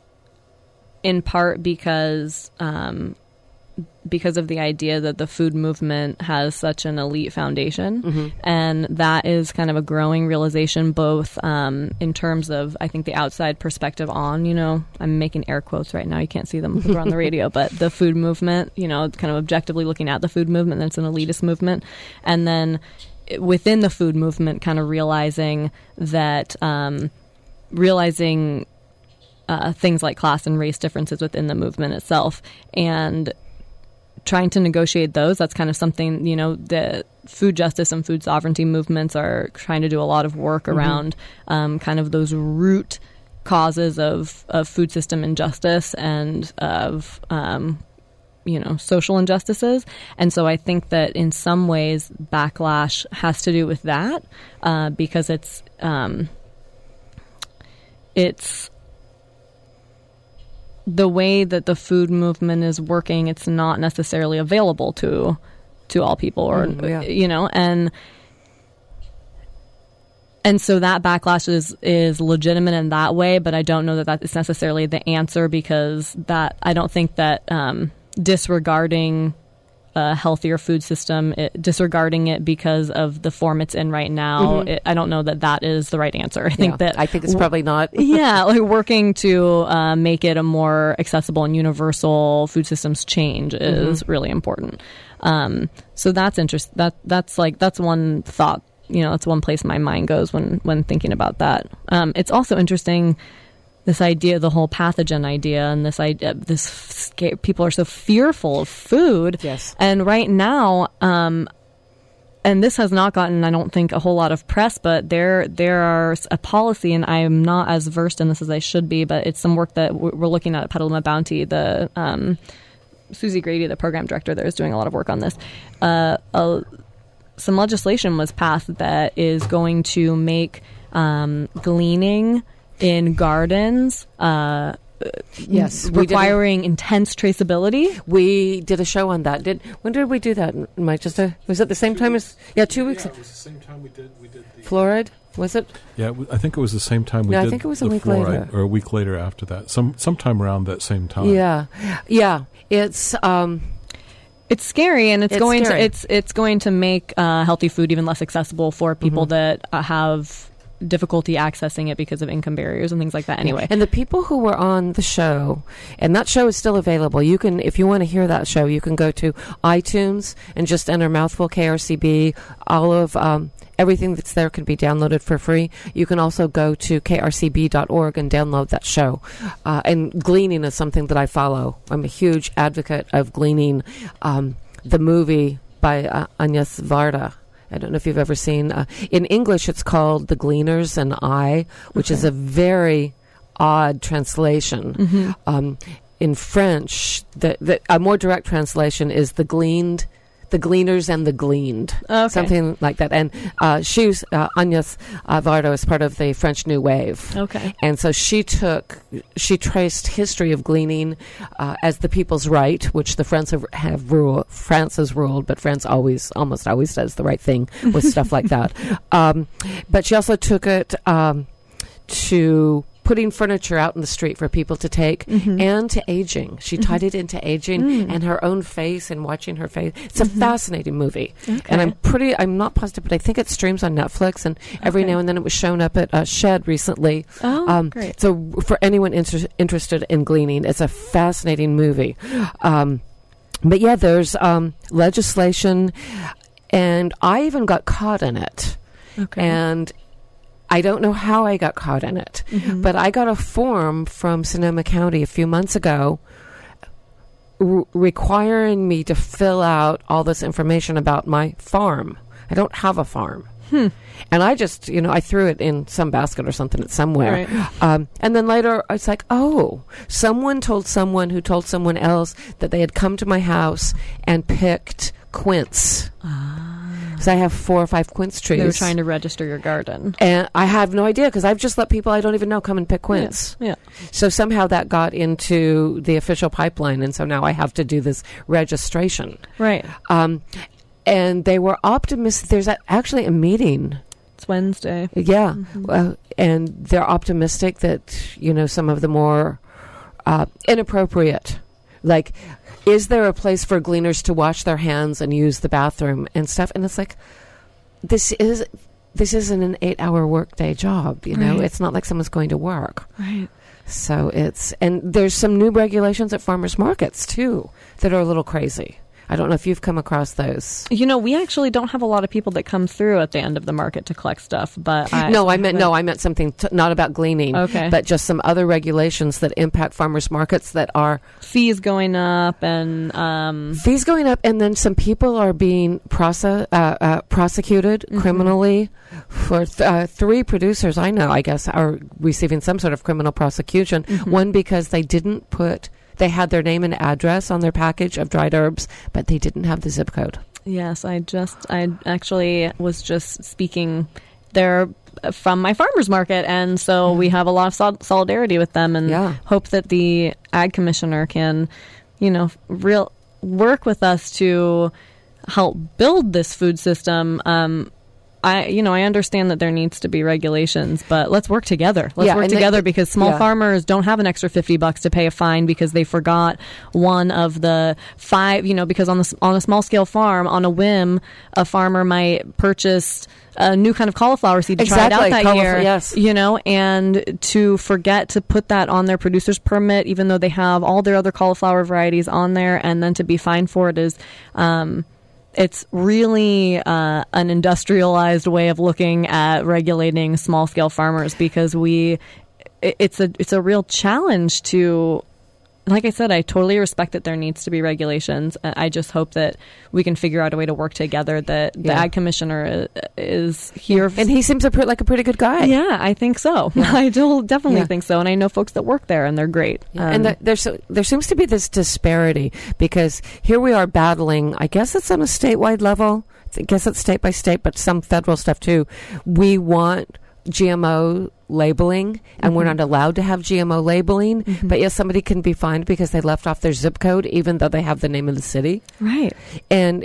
in part because um, because of the idea that the food movement has such an elite foundation. Mm-hmm. And that is kind of a growing realization, both um, in terms of, I think, the outside perspective on, you know, I'm making air quotes right now. You can't see them because we're on the radio, but the food movement, you know, kind of objectively looking at the food movement, that's an elitist movement. And then within the food movement, kind of realizing that, um, realizing uh, things like class and race differences within the movement itself, and trying to negotiate those. That's kind of something, you know, the food justice and food sovereignty movements are trying to do a lot of work mm-hmm. around um, kind of those root causes of, of food system injustice and of, um, you know, social injustices. And so I think that in some ways backlash has to do with that uh, because it's, um, it's, the way that the food movement is working, it's not necessarily available to to all people, or mm, yeah. you know, and and so that backlash is is legitimate in that way. But I don't know that that is necessarily the answer, because that I don't think that um, disregarding a healthier food system, it, disregarding it because of the form it's in right now, mm-hmm. it, I don't know that that is the right answer. I think yeah, that I think it's probably not. yeah, like working to uh, make it a more accessible and universal food systems change is mm-hmm. really important. Um, so that's interest. That that's like that's one thought. You know, that's one place my mind goes when when thinking about that. Um, it's also interesting. This idea, the whole pathogen idea, and this idea, this scare, people are so fearful of food. Yes. And right now, um, and this has not gotten, I don't think, a whole lot of press, but there there are a policy, and I'm not as versed in this as I should be, but it's some work that we're looking at at Petaluma Bounty. The um, Susie Grady, the program director there, is doing a lot of work on this. Uh, uh, some legislation was passed that is going to make um, gleaning in gardens uh, Yes, we did a- requiring intense traceability. We did a show on that. Did when did we do that, Mike? Just a, was it the same time as yeah, two weeks? Yeah, it was the same time we did we did the fluoride. Was it? Yeah, w- I think it was the same time we No, I did. think it was a the week fluoride, later. or a week later after that. Some sometime around that same time. Yeah, yeah. It's um, It's scary, and it's, It's going scary. to it's it's going to make uh, healthy food even less accessible for people Mhm. that uh, have difficulty accessing it because of income barriers and things like that. Anyway, and the people who were on the show, and that show is still available. You can, if you want to hear that show, you can go to iTunes and just enter Mouthful K R C B. All of um, everything that's there can be downloaded for free. You can also go to k r c b dot org and download that show. Uh, and Gleaning is something that I follow. I'm a huge advocate of Gleaning, um, the movie by uh, Agnes Varda. I don't know if you've ever seen. Uh, in English, it's called The Gleaners and I, which Okay. is a very odd translation. Mhm. Um, in French, the, the, a more direct translation is The Gleaned, The Gleaners and the Gleaned. Okay. Something like that. And uh, she was, uh, Agnes uh, Varda is part of the French New Wave. Okay. And so she took, she traced history of gleaning uh, as the people's right, which the French have, have ruled, France has ruled, but France always, almost always does the right thing with stuff like that. Um, but she also took it um, to putting furniture out in the street for people to take, Mhm. and to aging. She tied it into aging Mm. and her own face and watching her face. It's a Mhm. fascinating movie. Okay. And I'm pretty, I'm not positive, but I think it streams on Netflix, and every Okay. now and then it was shown up at uh, Shed recently. Oh, Um, great. So for anyone inter- interested in gleaning, it's a fascinating movie. Um, but yeah, there's um, legislation, and I even got caught in it. Okay. And I don't know how I got caught in it, Mhm. but I got a form from Sonoma County a few months ago r- requiring me to fill out all this information about my farm. I don't have a farm. Hmm. And I just, you know, I threw it in some basket or something at somewhere. Right. Um, and then later I was like, oh, someone told someone who told someone else that they had come to my house and picked quince. Because I have four or five quince trees. They were trying to register your garden. And I have no idea because I've just let people I don't even know come and pick quince. Yeah. So somehow that got into the official pipeline, and so now I have to do this registration. Right. Um, and they were optimistic. There's a, actually a meeting. It's Wednesday. Yeah. Mhm. Uh, and they're optimistic that, you know, some of the more uh, inappropriate, like, is there a place for gleaners to wash their hands and use the bathroom and stuff? And it's like, this is this isn't an eight-hour workday job, you know? Right. It's not like someone's going to work. Right. So it's, and there's some new regulations at farmers markets, too, that are a little crazy. I don't know if you've come across those. You know, we actually don't have a lot of people that come through at the end of the market to collect stuff, but I no, I meant no, I meant something t- not about gleaning, Okay. but just some other regulations that impact farmers markets that are fees going up and um, fees going up, and then some people are being process, uh, uh, prosecuted Mhm. criminally. For th- uh, three producers I know, I guess, are receiving some sort of criminal prosecution. Mhm. One because they didn't put, they had their name and address on their package of dried herbs, but they didn't have the zip code. Yes, I just, I actually was just speaking there from my farmer's market, and so we have a lot of sol- solidarity with them, and Yeah. hope that the ag commissioner can, you know, real work with us to help build this food system. Um, I, you know, I understand that there needs to be regulations, but let's work together. Let's Yeah, work and the- together because small yeah. farmers don't have an extra fifty bucks to pay a fine because they forgot one of the five, you know, because on the, on a small scale farm, on a whim, a farmer might purchase a new kind of cauliflower seed to try Exactly, it out that cauliflower, year. yes. You know, and to forget to put that on their producer's permit, even though they have all their other cauliflower varieties on there, and then to be fined for it is, um, it's really uh, an industrialized way of looking at regulating small scale farmers, because we, it, it's a it's a real challenge to. Like I said, I totally respect that there needs to be regulations. And I just hope that we can figure out a way to work together. That the Yeah. ag commissioner is, is here, And he seems a pre- like a pretty good guy. yeah, I think so. I do definitely Yeah. think so, and I know folks that work there, and they're great. Yeah, Um, and the, there's there seems to be this disparity because here we are battling. I guess it's on a statewide level. I guess it's state by state, but some federal stuff too. We want G M O labeling, and Mm-hmm. we're not allowed to have G M O labeling, Mhm. but yes, somebody can be fined because they left off their zip code, even though they have the name of the city. Right. And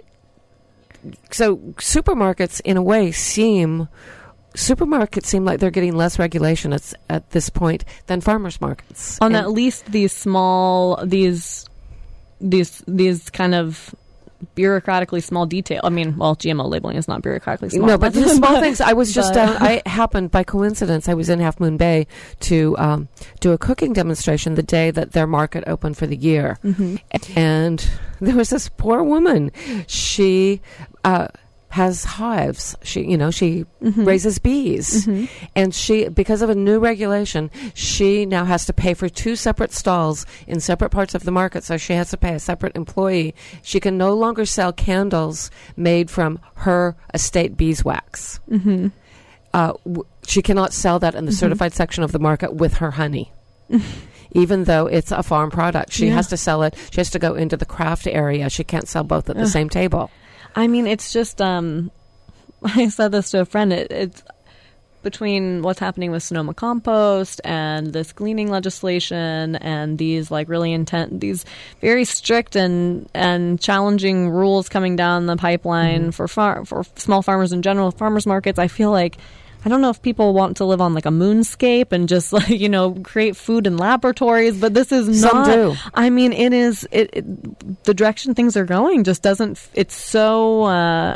so supermarkets, in a way, seem supermarkets seem like they're getting less regulation at, at this point than farmers markets. On And- at least these small, these, these, these kind of bureaucratically small detail. I mean, well, G M O labeling is not bureaucratically small. No, but the small things. I was just but- down. I happened by coincidence. I was in Half Moon Bay to um, do a cooking demonstration the day that their market opened for the year, Mhm. and there was this poor woman. She uh, has hives. She, you know, she Mhm. raises bees, Mhm. and she, because of a new regulation, she now has to pay for two separate stalls in separate parts of the market. So she has to pay a separate employee. She can no longer sell candles made from her estate beeswax. Mhm. Uh, w- she cannot sell that in the Mhm. certified section of the market with her honey. Even though it's a farm product, she Yeah. has to sell it. She has to go into the craft area. She can't sell both at the Ugh. same table. I mean, it's just, um, I said this to a friend, it, it's between what's happening with Sonoma Compost and this gleaning legislation and these like really intense, these very strict and, and challenging rules coming down the pipeline Mm-hmm. for far, for small farmers in general, farmers markets. I feel like, I don't know if people want to live on like a moonscape and just like, you know, create food in laboratories, but this is Some not. do. I mean, it is, it, it the direction things are going just doesn't, it's so, uh,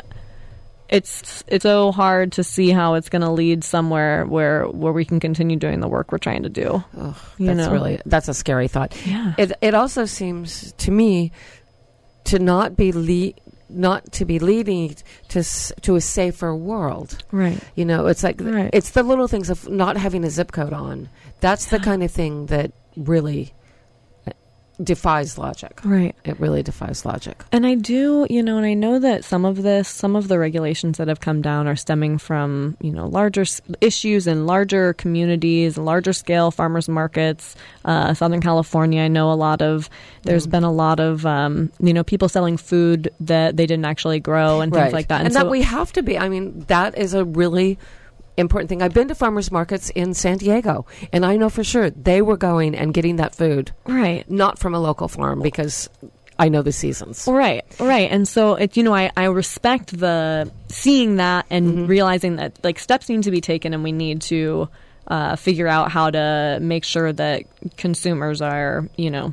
it's it's so hard to see how it's going to lead somewhere where where we can continue doing the work we're trying to do. Ugh, You that's know? really, that's a scary thought. Yeah. It it also seems to me to not be le- not to be leading to s- to a safer world. Right. You know, it's like Right. it's the little things of not having a zip code on. That's the kind of thing that really uh, defies logic. Right. It really defies logic. And I do, you know, and I know that some of this, some of the regulations that have come down are stemming from, you know, larger s- issues in larger communities, larger scale farmers markets. Uh, Southern California, I know a lot of, there's Mm. been a lot of, um, you know, people selling food that they didn't actually grow and things Right. like that. And, so, that we have to be. I mean, that is a really important thing. I've been to farmers markets in San Diego, and I know for sure they were going and getting that food right. not from a local farm because I know the seasons. Right, right. And so, it, you know, I, I respect the seeing that and Mm-hmm. realizing that, like, steps need to be taken and we need to uh, figure out how to make sure that consumers are, you know,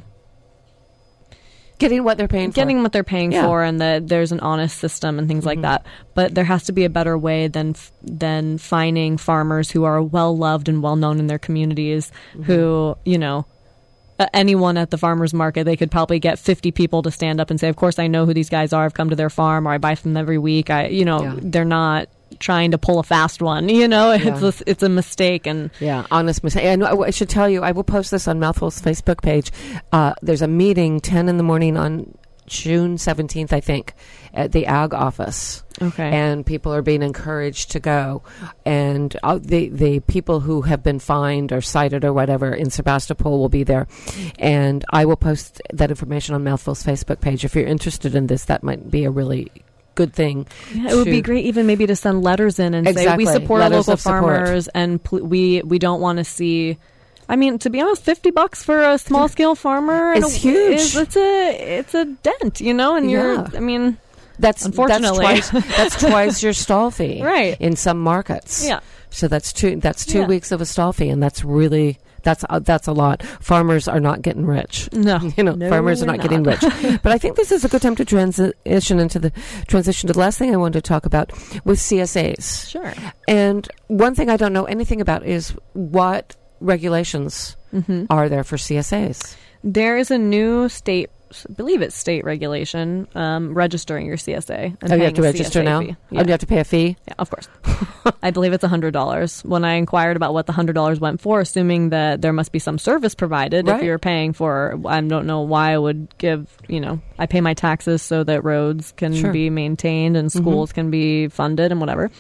Getting what they're paying getting for. what they're paying Yeah. for and that there's an honest system and things like Mhm. that. But there has to be a better way than f- than finding farmers who are well loved and well known in their communities Mm-hmm. who, you know, uh, anyone at the farmers market, they could probably get fifty people to stand up and say, of course I know who these guys are. I've come to their farm or I buy from them every week. I, you know, Yeah. they're not trying to pull a fast one, you know, it's Yeah. a, it's a mistake. And Yeah, honest mistake. And I I should tell you, I will post this on Mouthful's Facebook page. Uh, there's a meeting ten in the morning on June seventeenth, I think, at the Ag office. okay. And people are being encouraged to go. And uh, the the people who have been fined or cited or whatever in Sebastopol will be there. And I will post that information on Mouthful's Facebook page. If you're interested in this, that might be a really good thing. Yeah, it would be to- great even maybe to send letters in and Exactly. say we support our Letters local of support. farmers and pl- we we don't want to see. I mean, to be honest, fifty bucks for a small scale farmer It's and a- huge. Is, it's a it's a dent, you know. And you're, Yeah. I mean, That's Unfortunately. that's twice, that's twice your stall fee, Right. In some markets, yeah, So that's two. That's two Yeah. weeks of a stall fee, and that's really that's uh, that's a lot. Farmers are not getting rich. no, You know, No, farmers are we're not, getting rich. But I think this is a good time to transition into the transition to the last thing I wanted to talk about with C S As. Sure. And one thing I don't know anything about is what regulations hmm are there for C S As. There is a new state, I believe it's state regulation, um, registering your C S A. And Oh, you paying have to a register C S A now. fee. Oh, Yeah. you have to pay a fee. Yeah, of course. I believe it's one hundred dollars. When I inquired about what the one hundred dollars went for, assuming that there must be some service provided Right. if you're paying for, I don't know why I would give, you know, I pay my taxes so that roads can Sure. be maintained and schools can be funded and whatever.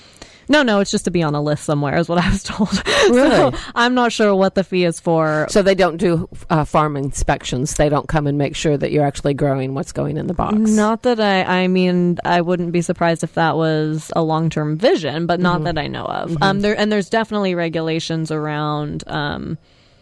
No, no, it's just to be on a list somewhere is what I was told. Really? So I'm not sure what the fee is for. So they don't do uh, farm inspections. They don't come and make sure that you're actually growing what's going in the box. Not that I, I mean, I wouldn't be surprised if that was a long-term vision, but not Mhm. that I know of. Mhm. Um, there and there's definitely regulations around, um,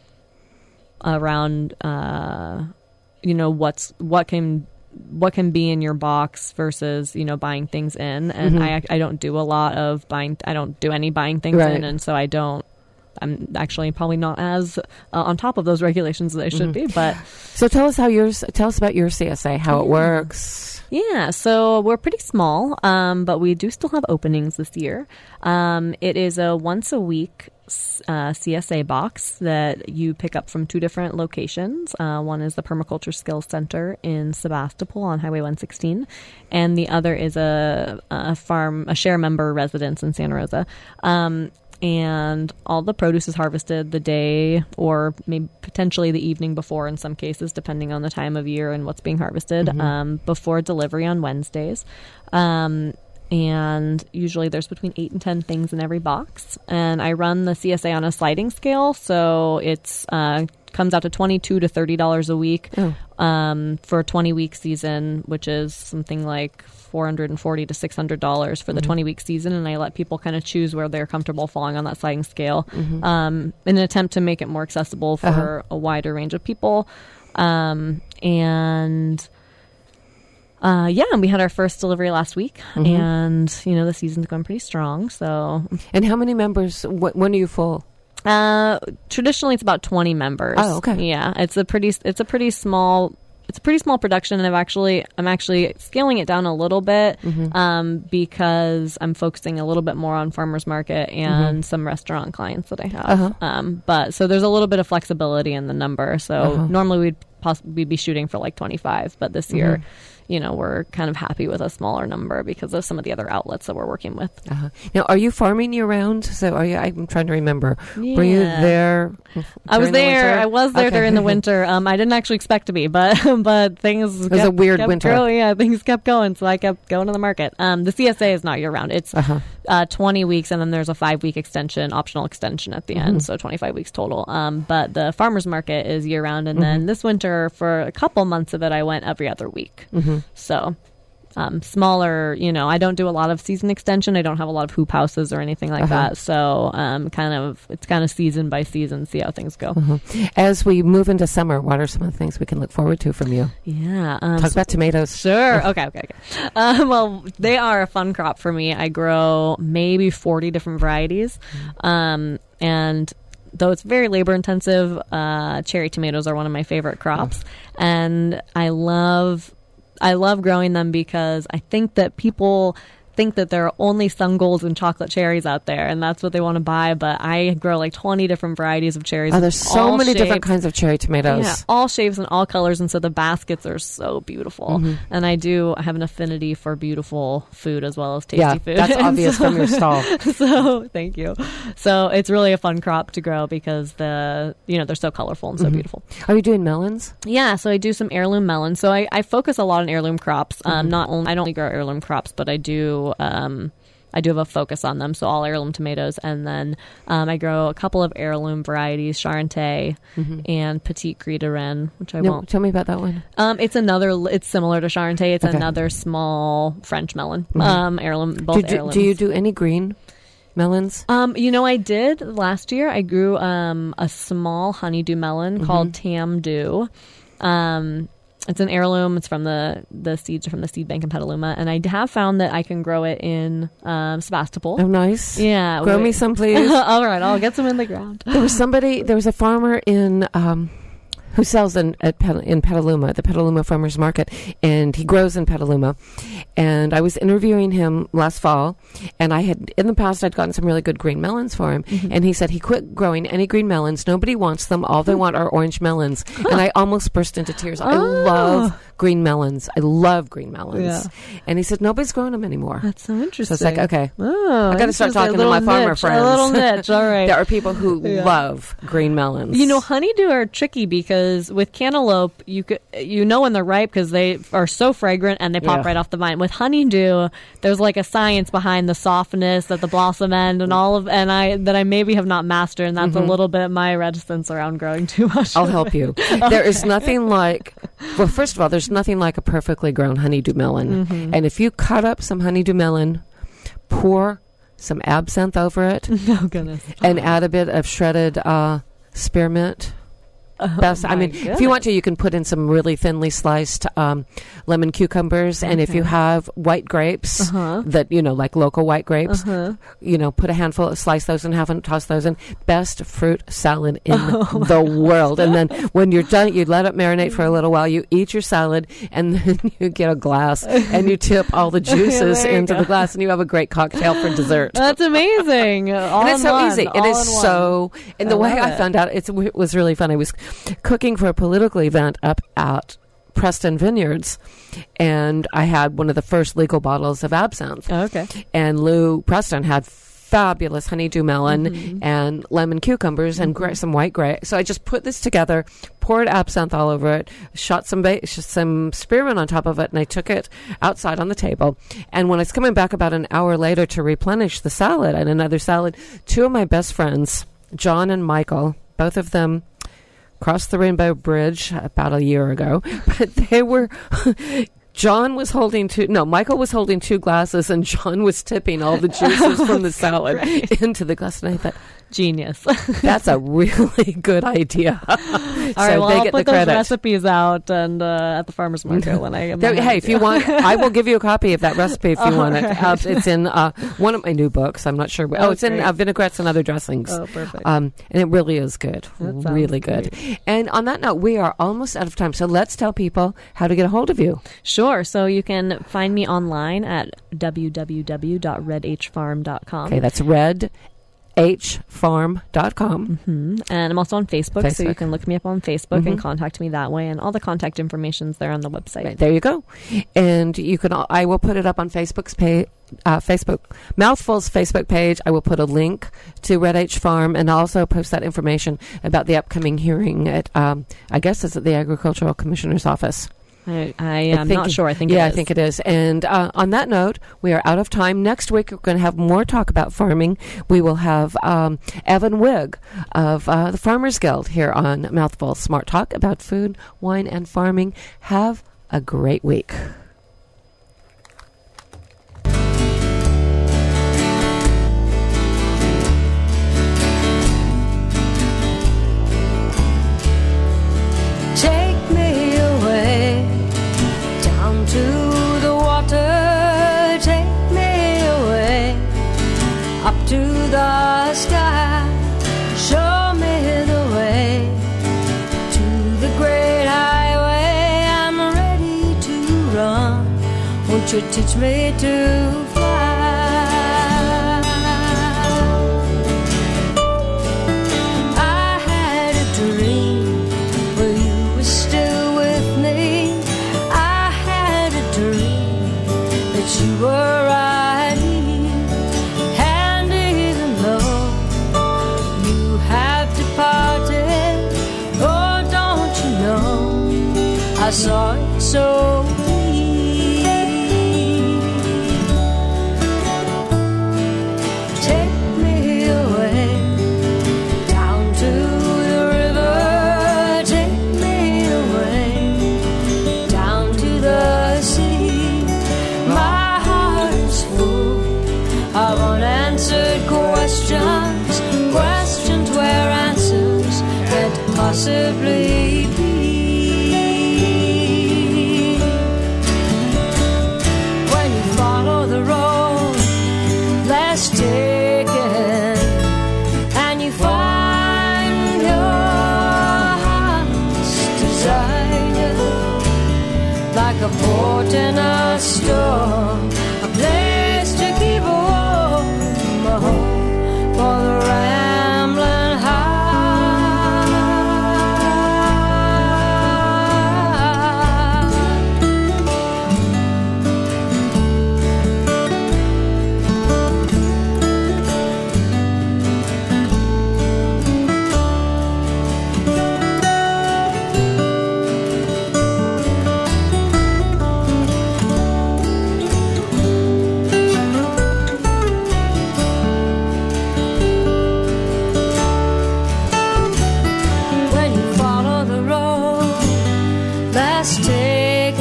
around, uh, you know, what's what can. what can be in your box versus, you know, buying things in. And Mhm. I I don't do a lot of buying. I don't do any buying things Right. in. And so I don't, I'm actually probably not as uh, on top of those regulations as I should Mhm. be. But So tell us how yours. Tell us about your C S A. How it Yeah. works. yeah, so we're pretty small, um, but we do still have openings this year. Um, it is a once a week uh, C S A box that you pick up from two different locations. Uh, one is the Permaculture Skills Center in Sebastopol on Highway one sixteen, and the other is a, a farm, a share member residence in Santa Rosa. Um, and all the produce is harvested the day or maybe potentially the evening before in some cases, depending on the time of year and what's being harvested, Mhm. um, before delivery on Wednesdays. Um, and usually there's between eight and ten things in every box. And I run the C S A on a sliding scale, so it's uh, comes out to twenty-two to thirty dollars a week Oh. um, for a twenty-week season, which is something like four hundred forty to six hundred dollars for the Mhm. twenty-week season. And I let people kind of choose where they're comfortable falling on that sliding scale Mhm. um, in an attempt to make it more accessible for Uh-huh. a wider range of people. Um, and... Uh, yeah, and we had our first delivery last week, Mhm. and you know the season's going pretty strong. So, And how many members? Wh- when are you full? uh, traditionally it's about twenty members. Oh, okay. Yeah, it's a pretty, it's a pretty small, it's a pretty small production, and I've actually, I'm actually scaling it down a little bit, Mhm. um, because I'm focusing a little bit more on farmers market and some restaurant clients that I have. Uh-huh. Um, but so there's a little bit of flexibility in the number. So Uh-huh. normally we'd possibly we'd be shooting for like twenty-five, but this year, you know, we're kind of happy with a smaller number because of some of the other outlets that we're working with. Uh-huh. Now, are you farming year round? So, are you? I'm trying to remember. Were you Yeah. there? I was during the there. winter? I was there Okay. during the winter. Um, I didn't actually expect to be, but but things. It was a weird kept winter. Growing. Yeah, things kept going, so I kept going to the market. Um, the C S A is not year round. It's Uh-huh. uh, twenty weeks, and then there's a five week extension, optional extension at the Mhm. end, so twenty-five weeks total. Um, but the farmers market is year round, and Mhm. then this winter for a couple months of it, I went every other week. Mm-hmm. So. Um, smaller, you know, I don't do a lot of season extension. I don't have a lot of hoop houses or anything like Uh-huh. that. So, um, kind of, it's kind of season by season, see how things go. Uh-huh. As we move into summer, what are some of the things we can look forward to from you? Yeah. Um, Talk so- about tomatoes. Sure. Okay. Okay. Okay. Um, well, they are a fun crop for me. I grow maybe forty different varieties, um, and though it's very labor intensive, uh, cherry tomatoes are one of my favorite crops, and I love. I love growing them because I think that people think that there are only sun golds and chocolate cherries out there, and that's what they want to buy. But I grow like twenty different varieties of cherries. Oh, there's so all many different shapes. kinds of cherry tomatoes. Yeah, all shapes and all colors, and so the baskets are so beautiful. Mhm. And I do have an affinity for beautiful food as well as tasty Yeah, food. that's And obvious so- from your stall. So thank you. So it's really a fun crop to grow because the you know they're so colorful and so Mhm. beautiful. Are you doing melons? Yeah, so I do some heirloom melons. So I, I focus a lot on heirloom crops. Um, Mhm. not only I don't only grow heirloom crops, but I do um, I do have a focus on them. So all heirloom tomatoes, and then um, I grow a couple of heirloom varieties, Charente Mhm. and Petite Gris de Rennes, which I No, won't. tell me about that one. Um, it's another. It's similar to Charente. It's Okay. another small French melon. Mhm. Um, heirloom. Both Do, do, heirlooms. do you do any green melons? Um, you know, I did last year. I grew um a small honeydew melon Mhm. called Tam Dew. Um, it's an heirloom. It's from the the seeds are from the seed bank in Petaluma, and I have found that I can grow it in um, Sebastopol. Oh, nice. Yeah, Grow we- me some, please. All right, I'll get some in the ground. There was somebody, there was a farmer in, um, who sells in at Pet, in Petaluma, the Petaluma Farmers Market, and he grows in Petaluma. And I was interviewing him last fall, and I had, in the past, I'd gotten some really good green melons for him. Mhm. And he said he quit growing any green melons. Nobody wants them. All they want are orange melons. And I almost burst into tears. I Oh. love green melons. I love green melons. Yeah. And he said nobody's growing them anymore. That's so interesting. So it's like, okay. Oh, I gotta start interesting. talking A to my little farmer niche, friends. A little niche. All right. There are people who Yeah. love green melons. You know, honeydew are tricky because because with cantaloupe, you could, you know when they're ripe because they are so fragrant and they pop Yeah. right off the vine. With honeydew, there's like a science behind the softness at the blossom end and all of, and I that I maybe have not mastered, and that's Mhm. a little bit my reticence around growing too much. I'll of help it. you. There is nothing like, well, first of all, there's nothing like a perfectly grown honeydew melon. Mhm. And if you cut up some honeydew melon, pour some absinthe over it, Oh goodness. and add a bit of shredded uh, spearmint. Oh, Best. I my mean, if you want to, you can put in some really thinly sliced um, lemon cucumbers, and if you Okay. have white grapes, Uh-huh. that you know, like local white grapes, Uh-huh. you know, put a handful, slice those in half, and toss those in. Best fruit salad in Oh, the world. And then when you're done, you let it marinate for a little while. You eat your salad, and then you get a glass, and you tip all the juices There you into go. the glass, and you have a great cocktail for dessert. That's amazing. All And it's in so one, easy. It all is in one. so. And the I way love I it. found out, it's, it was really fun. I was cooking for a political event up at Preston Vineyards, and I had one of the first legal bottles of absinthe. Okay. And Lou Preston had fabulous honeydew melon Mhm. and lemon cucumbers and gra- some white grape. So I just put this together, poured absinthe all over it, shot some ba- sh- some spearmint on top of it, and I took it outside on the table. And when I was coming back about an hour later to replenish the salad and another salad, two of my best friends, John and Michael, both of them crossed the Rainbow Bridge about a year ago, but they were... John was holding two, no, Michael was holding two glasses, and John was tipping all the juices from the salad Right. into the glass. And I thought, Genius. that's a really good idea. All so right, well, they I'll get put the those credit. recipes out and uh, at the farmer's market when I get There- my hey, if you want, I will give you a copy of that recipe if you All want it. right. Uh, it's in uh, one of my new books. I'm not sure. Oh, Oh, it's in great. uh, Vinaigrettes and Other Dressings. Oh, perfect. Um, and it really is good. That sounds Really good. And on that note, we are almost out of time. So let's tell people how to get a hold of you. Sure. So you can find me online at w w w dot red h farm dot com. Okay, that's red h farm dot com. hmm And I'm also on Facebook, so you Facebook. can look me up on Facebook Mhm. and contact me that way. And all the contact information's there on the website. Right, there you go. And you can. al- I will put it up on Facebook's page. Uh, Facebook Mouthful's Facebook page. I will put a link to Red H Farm, and also post that information about the upcoming hearing at. Um, I guess it's at the Agricultural Commissioner's office. I, I am think not it- sure. I think yeah, it I is. think it is. And uh, on that note, we are out of time. Next week, we're going to have more talk about farming. We will have um, Evan Wigg of uh, the Farmers Guild here on Mouthful Smart Talk about food, wine, and farming. Have a great week. Take me away down to the water. Take me away up to the sky. Show me the way to the great highway. I'm ready to run. Won't you teach me to fly? I had a dream where you were still with me. I had a dream that you were right here. And even though you have departed, oh, don't you know I saw it so clear. Take me away down to the river. Take me away down to the sea. My heart is full of unanswered questions, questions where answers can't possibly be. When you follow the road less taken, and you find your heart's desire like a port in a storm, a place to keep warm, a home for the rambling heart.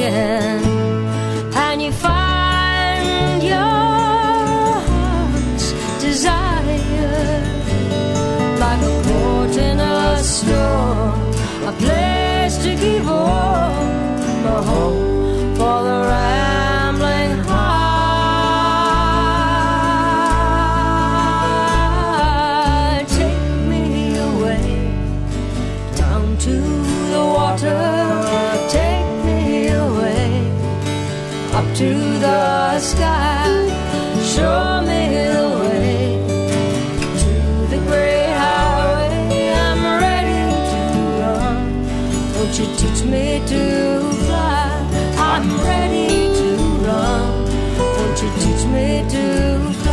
again, and you find your heart's desire like a port in a storm, a place to keep warm, a home for the rambling heart. Take me away down to the water, take me away up to the sky, show me the way to the great highway. I'm ready to run, won't you teach me to fly? I'm ready to run, won't you teach me to fly?